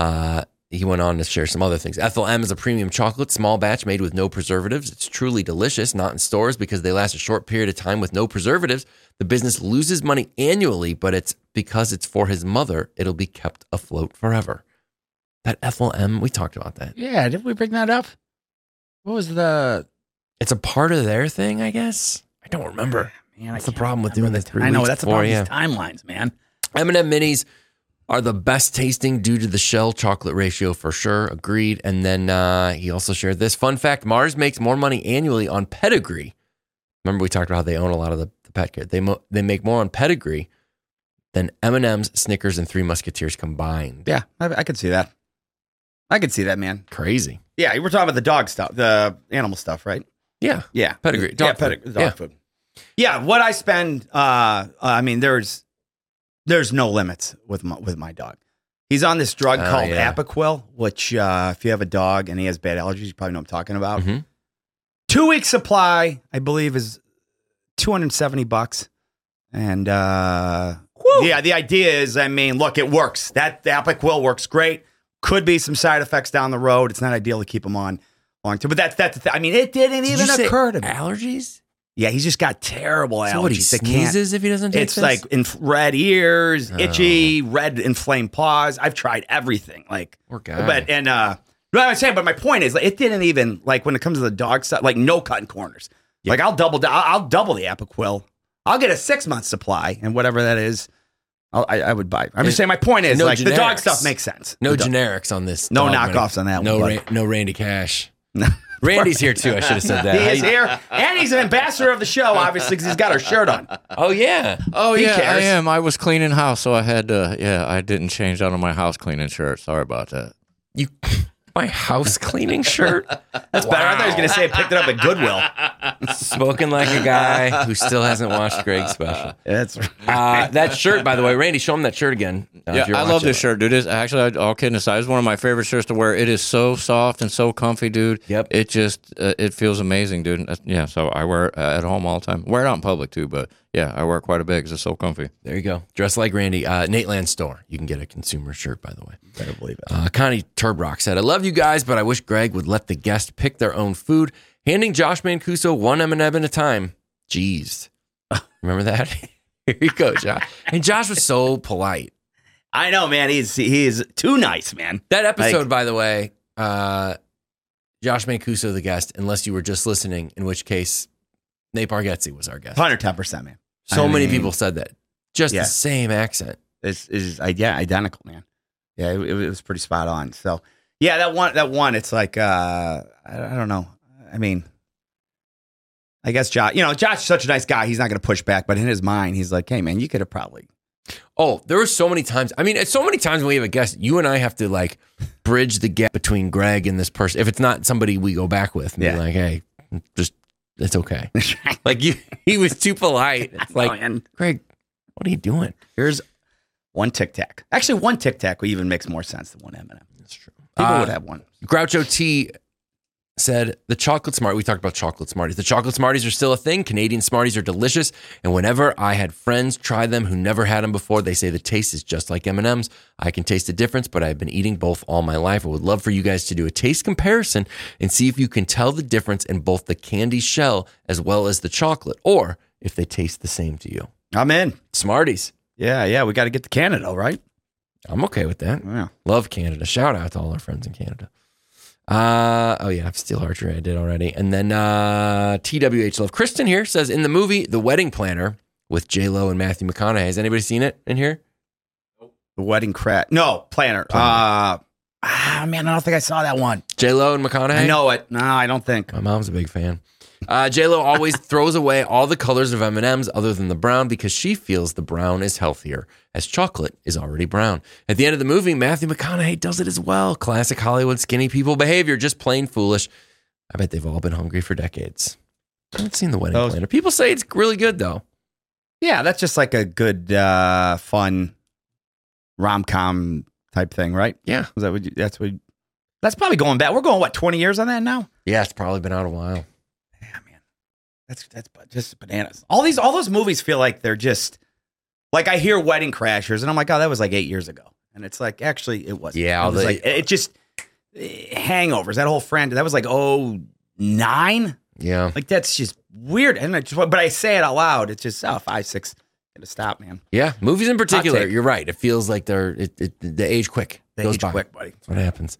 He went on to share some other things. Ethel M is a premium chocolate, small batch made with no preservatives. It's truly delicious, not in stores because they last a short period of time with no preservatives. The business loses money annually, but it's because it's for his mother, it'll be kept afloat forever. That Ethel M, we talked about that. Yeah, did we bring that up? What was It's a part of their thing, I guess. I don't remember. Man, that's the problem with doing the 3 weeks. I know, that's before, about these timelines, man. M&M Minis are the best tasting due to the shell chocolate ratio for sure. Agreed. And then he also shared this. Fun fact, Mars makes more money annually on Pedigree. Remember we talked about how they own a lot of the pet care. They make more on Pedigree than M&M's, Snickers, and Three Musketeers combined. Yeah, I could see that. I could see that, man. Crazy. Yeah, you were talking about the dog stuff, the animal stuff, right? Yeah. Yeah. Pedigree. Dog food. Dog food. Yeah, what I spend, I mean, there's no limits with my dog. He's on this drug called Apoquel, which if you have a dog and he has bad allergies, you probably know what I'm talking about. Mm-hmm. 2 week supply, I believe, is $270. And yeah, the idea is, I mean, look, it works. The Apoquel works great. Could be some side effects down the road. It's not ideal to keep him on long term. But that's the thing. I mean, it didn't even occur to me. Allergies? Yeah, he's just got terrible allergies. So what, he sneezes if he doesn't take this? It's like red ears, itchy, red inflamed paws. I've tried everything. Like, poor guy. But I'm saying, but my point is, like, it didn't even, like, when it comes to the dog stuff, like, no cutting corners. Yeah. Like, I'll double the Apoquel. I'll get a 6 month supply, and whatever that is, I would buy. I'm just saying, my point is, no, like, generics. The dog stuff makes sense. No generics on this. No knockoffs on that one. No Randy Cash. Randy's here too. I should have said that. He is here, and he's an ambassador of the show, obviously, because he's got our shirt on. Oh yeah. Oh, He yeah, cares. I am. I was cleaning house, so I had to, I didn't change out of my house cleaning shirt. Sorry about that. You, my house cleaning shirt. That's better. I thought he was going to say I picked it up at Goodwill. Spoken like a guy who still hasn't watched Greg's special. That's right. That shirt, by the way, Randy, show him that shirt again. Yeah, if you're I love watching this it. shirt, dude. It's actually, all kidding aside, it's one of my favorite shirts to wear. It is so soft and so comfy, dude. Yep. It just, it feels amazing, dude. Yeah, so I wear it at home all the time. Wear it out in public, too, but yeah, I wear it quite a bit because it's so comfy. There you go. Dress like Randy. Nate Land store. You can get a consumer shirt, by the way. Better believe it. Connie Turbrock said, I love you guys, but I wish Greg would let the guest pick their own food, handing Josh Mancuso one M&M at a time. Jeez. Remember that? Here you go, Josh. And Josh was so polite. I know, man. He is too nice, man. That episode, by the way, Josh Mancuso, the guest, unless you were just listening, in which case Nate Bargatze was our guest. 110%, man. So I many mean, people said that. Just yeah. the same accent. Is identical, man. Yeah, it was pretty spot on. So, yeah, that one, it's like, I don't know. I mean, I guess Josh is such a nice guy. He's not going to push back, but in his mind, he's like, hey, man, you could have probably. Oh, there were so many times. I mean, so many times when we have a guest, you and I have to like bridge the gap between Greg and this person. If it's not somebody we go back with, and be like, hey, just, it's okay. Like he was too polite. It's like, man. Greg, what are you doing? Here's one Tic Tac. Actually, one Tic Tac even makes more sense than one M&M. That's true. People would have one. Groucho T said, the chocolate Smarties, we talked about chocolate Smarties. The chocolate Smarties are still a thing. Canadian Smarties are delicious. And whenever I had friends try them who never had them before, they say the taste is just like M&M's. I can taste the difference, but I've been eating both all my life. I would love for you guys to do a taste comparison and see if you can tell the difference in both the candy shell as well as the chocolate, or if they taste the same to you. I'm in. Smarties. Yeah. We got to get to Canada, right? I'm okay with that. Yeah. Love Canada. Shout out to all our friends in Canada. Steel Archery I did already. And then TWH Love. Kristen here says, in the movie The Wedding Planner with J-Lo and Matthew McConaughey, has anybody seen it in here? The Wedding Planner. Man, I don't think I saw that one. J-Lo and McConaughey? I know it. No, I don't think. My mom's a big fan. J-Lo always throws away all the colors of M&M's other than the brown because she feels the brown is healthier, as chocolate is already brown. At the end of the movie, Matthew McConaughey does it as well. Classic Hollywood skinny people behavior, just plain foolish. I bet they've all been hungry for decades. I haven't seen The Wedding Planner. People say it's really good, though. Yeah, that's just like a good, fun rom-com type thing, right? Yeah. Is that that's probably going back. We're going, 20 years on that now? Yeah, it's probably been out a while. Yeah, man. That's just bananas. All those movies feel like they're just, like I hear Wedding Crashers, and I'm like, oh, that was like 8 years ago. And it's like, actually, it wasn't. Yeah. It was it just, Hangovers, that whole friend, that was like 2009? Yeah. Like, that's just weird. And but I say it out loud. It's just, 5, 6, gotta stop, man. Yeah. Movies in particular, Hot take. you're right. It feels like they age quick. They Goes age by. quick, buddy. That's what happens.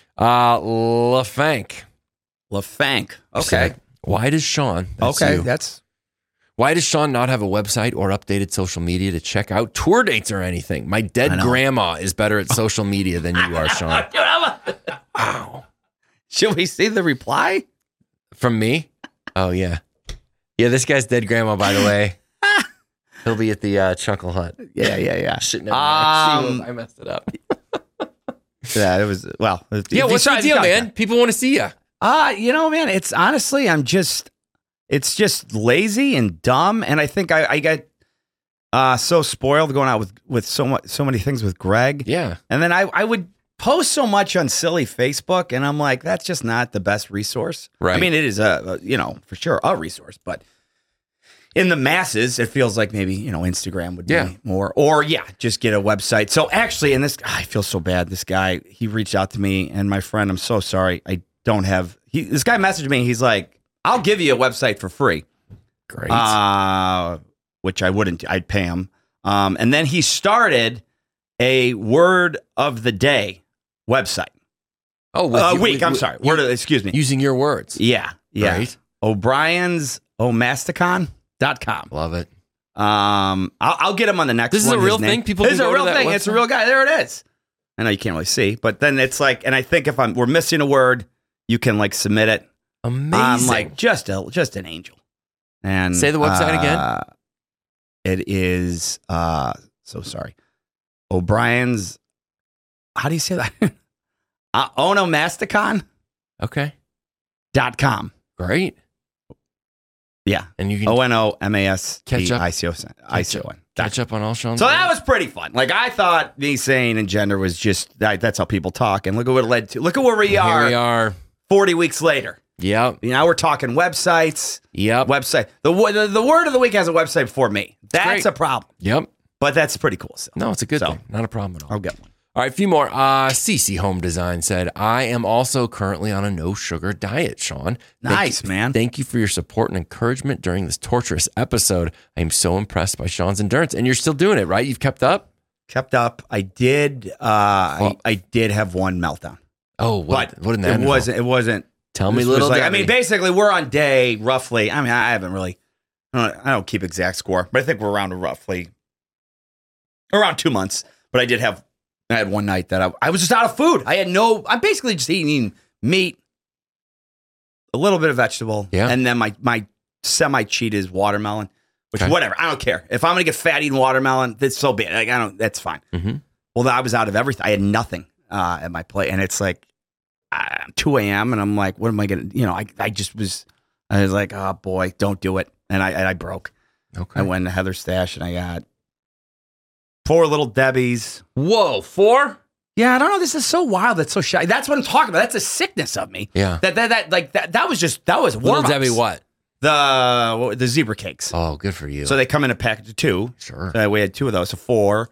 LaFank. LaFank. Okay. said, why does Sean? Okay. You. Why does Sean not have a website or updated social media to check out tour dates or anything? My dead grandma is better at social media than you are, Sean. Wow. Should we see the reply? From me? Oh, yeah. Yeah, this guy's dead grandma, by the way. He'll be at the Chuckle Hut. Yeah. Shit, never mind. I messed it up. Yeah, it was, well. Yeah, what's the deal, man? People want to see you. Man, it's honestly, it's just lazy and dumb. And I think I got so spoiled going out with so many things with Greg. Yeah. And then I would post so much on silly Facebook, and I'm like, that's just not the best resource. Right. I mean, it is for sure a resource, but in the masses, it feels like maybe, Instagram would be more, or just get a website. So actually, I feel so bad. This guy, he reached out to me, and my friend, I'm so sorry. I don't have, this guy messaged me. He's like, I'll give you a website for free. Great. Which I wouldn't, I'd pay him. And then he started a word of the day website. Oh, week. I'm sorry. Excuse me. Using your words. Yeah. Right. O'Brien's Omasticon.com. Love it. I'll get him on the next one. This is a real thing? People This is can a go to real that thing. website? It's a real guy. There it is. I know you can't really see, but then it's like, and I think if we're missing a word, You can like submit it. Amazing. I'm like just an angel. And Say the website again. It is so sorry. O'Brien's. How do you say that? Onomasticon.com. Okay. Great. Yeah. And you can ONOMASTICON. catch up on all Sean's. So that was pretty fun. Like I thought me saying and gender was just that's how people talk. And look at what it led to. Look at where we are. Here we are. 40 weeks later. Yep. Now we're talking websites. Yep. Website. The word of the week has a website before me. That's great. a problem. Yep. But that's pretty cool. So. No, it's a good thing. Not a problem at all. I'll get one. All right, a few more. CC Home Design said, I am also currently on a no sugar diet, Sean. Nice, man. Thank you for your support and encouragement during this torturous episode. I am so impressed by Sean's endurance. And you're still doing it, right? You've kept up? Kept up. I did. I did have one meltdown. Oh, what did that involve? It wasn't. Tell me a little bit. I mean, basically, we're on day roughly. I mean, I haven't really. I don't keep exact score, but I think we're around roughly around 2 months. But I had one night that I was just out of food. I'm basically just eating meat, a little bit of vegetable, and then my semi-cheat is watermelon, which whatever. I don't care. If I'm going to get fat eating watermelon, that's so bad. Like, that's fine. Mm-hmm. Well, I was out of everything. I had nothing at my plate. And it's like 2 a.m. and I'm like, what am I going to, I was like, oh boy, don't do it. And I broke. Okay. I went to Heather's Stash and I got 4 Little Debbies. Whoa, 4? Yeah, I don't know. This is so wild. That's so shy. That's what I'm talking about. That's a sickness of me. Yeah. That was Little Debbie what? The zebra cakes. Oh, good for you. So they come in a package of 2. Sure. So we had 2 of those. So 4.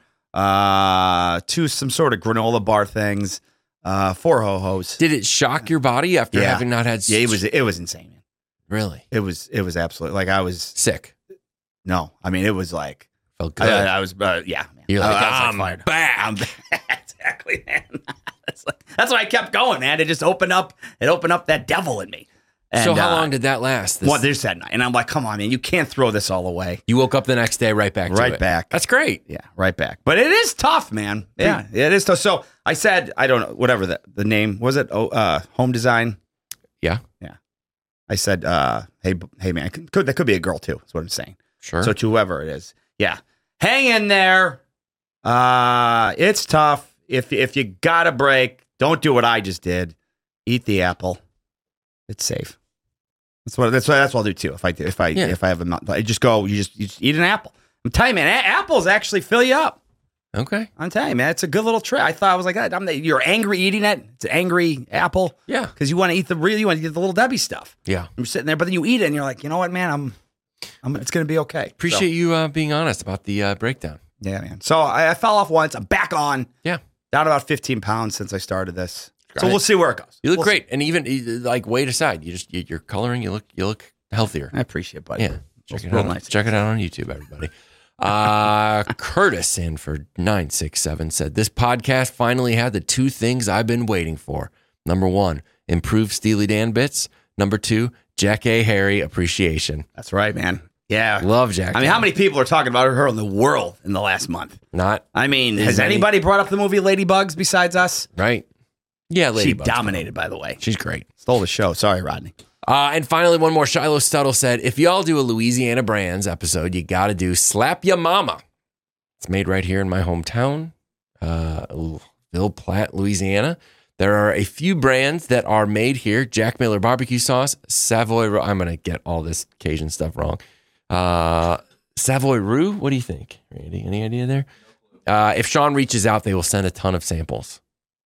2 some sort of granola bar things. 4 ho-hos. Did it shock your body after having not had? Yeah, it was insane, man. Really? It was absolutely like I was sick. No, I mean it was like felt good. I was yeah. Man. You're like I'm back. I'm back. Exactly, man. That's why I kept going, man. It just opened up that devil in me. And, so how long did that last? Well, there's that night, and I'm like, come on, man, you can't throw this all away. You woke up the next day, right back. Right back. That's great. Yeah, right back. But it is tough, man. Yeah, it is tough. So I said, I don't know, whatever the name was. It Home Design. Yeah. I said, hey, man, that could be a girl too. That's what I'm saying. Sure. So to whoever it is, yeah, hang in there. It's tough. If you got a break, don't do what I just did. Eat the apple. It's safe. That's what I'll do too. If I have a, you just eat an apple. I'm telling you, man, apples actually fill you up. Okay. I'm telling you, man, it's a good little trick. I thought I was like, you're angry eating it. It's an angry apple. Yeah. Because you want to eat the Little Debbie stuff. Yeah. You're sitting there, but then you eat it and you're like, you know what, man, it's going to be okay. Appreciate you being honest about the breakdown. Yeah, man. So I fell off once. I'm back on. Yeah. Down about 15 pounds since I started this. So we'll see where it goes. You look great. And even like weight aside, you're coloring, you look healthier. I appreciate it, buddy. Yeah. Check it out on YouTube, everybody. Curtis Sanford 967 said, this podcast finally had the 2 things I've been waiting for. Number 1, improved Steely Dan bits. Number 2, Jack A. Harry appreciation. That's right, man. Yeah. Love Jack. I mean, how many people are talking about her in the world in the last month? Not. I mean, has anybody brought up the movie Ladybugs besides us? Right. Yeah, Ladybugs. She dominated, by the way. She's great. Stole the show. Sorry, Rodney. And finally, one more. Shiloh Stuttle said, if y'all do a Louisiana Brands episode, you got to do Slap Ya Mama. It's made right here in my hometown, Ville Platte, Louisiana. There are a few brands that are made here. Jack Miller barbecue sauce, Savoy. I'm going to get all this Cajun stuff wrong. Savoy Roux. What do you think, Randy? Any idea there? If Sean reaches out, they will send a ton of samples.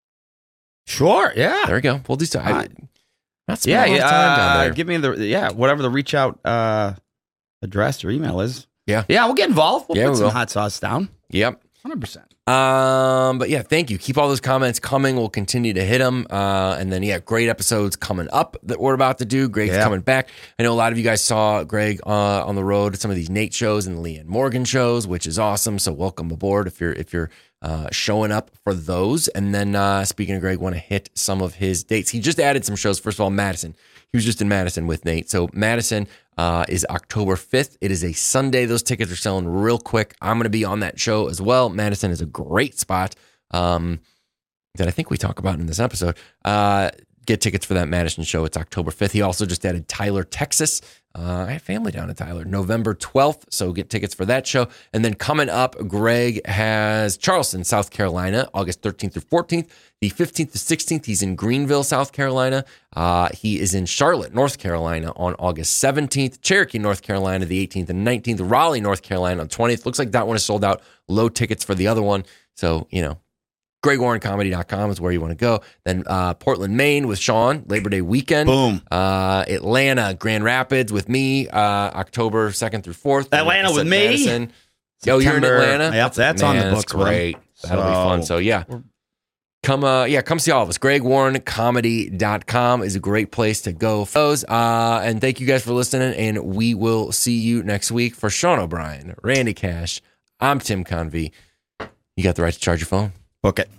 Sure. Yeah. There we go. We'll do so. Not spending yeah. a lot of time down there. Give me whatever the reach out address or email is. Yeah. Yeah. We'll get involved. We'll put some will. hot sauce down. Yep. 100%. But yeah, thank you. Keep all those comments coming. We'll continue to hit them. And then, great episodes coming up that we're about to do. Greg's coming back. I know a lot of you guys saw Greg on the road at some of these Nate shows and the Leanne Morgan shows, which is awesome. So welcome aboard if you're showing up for those. And then speaking of Greg, want to hit some of his dates. He just added some shows. First of all, Madison. He was just in Madison with Nate. So Madison is October 5th. It is a Sunday. Those tickets are selling real quick. I'm going to be on that show as well. Madison is a great spot that I think we talk about in this episode. get tickets for that Madison show. It's October 5th. He also just added Tyler, Texas. I have family down in Tyler, November 12th. So get tickets for that show. And then coming up, Greg has Charleston, South Carolina, August 13th through 14th. The 15th to 16th, he's in Greenville, South Carolina. He is in Charlotte, North Carolina on August 17th. Cherokee, North Carolina, the 18th and 19th. Raleigh, North Carolina on 20th. Looks like that one is sold out. Low tickets for the other one. So, GregWarrenComedy.com is where you want to go. Then Portland, Maine with Sean, Labor Day weekend. Boom. Atlanta, Grand Rapids with me, October 2nd through 4th. Atlanta with me? Madison. Oh, you're in Atlanta? Yep, that's on the books. That's great. That'll be fun. So, yeah. Come see all of us. GregWarrenComedy.com is a great place to go for those. And thank you guys for listening, and we will see you next week. For Sean O'Brien, Randy Cash, I'm Tim Convey. You got the right to charge your phone. Book it.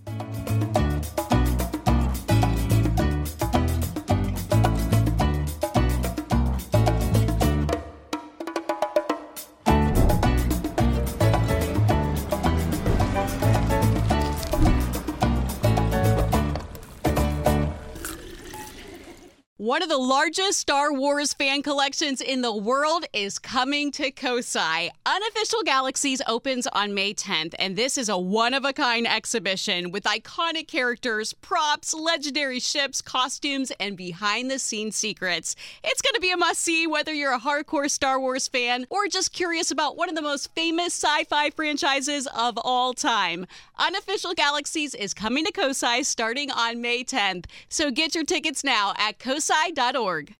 One of the largest Star Wars fan collections in the world is coming to Kosai. Unofficial Galaxies opens on May 10th, and this is a one-of-a-kind exhibition with iconic characters, props, legendary ships, costumes, and behind-the-scenes secrets. It's going to be a must-see whether you're a hardcore Star Wars fan or just curious about one of the most famous sci-fi franchises of all time. Unofficial Galaxies is coming to Kosai starting on May 10th, so get your tickets now at kosai.org.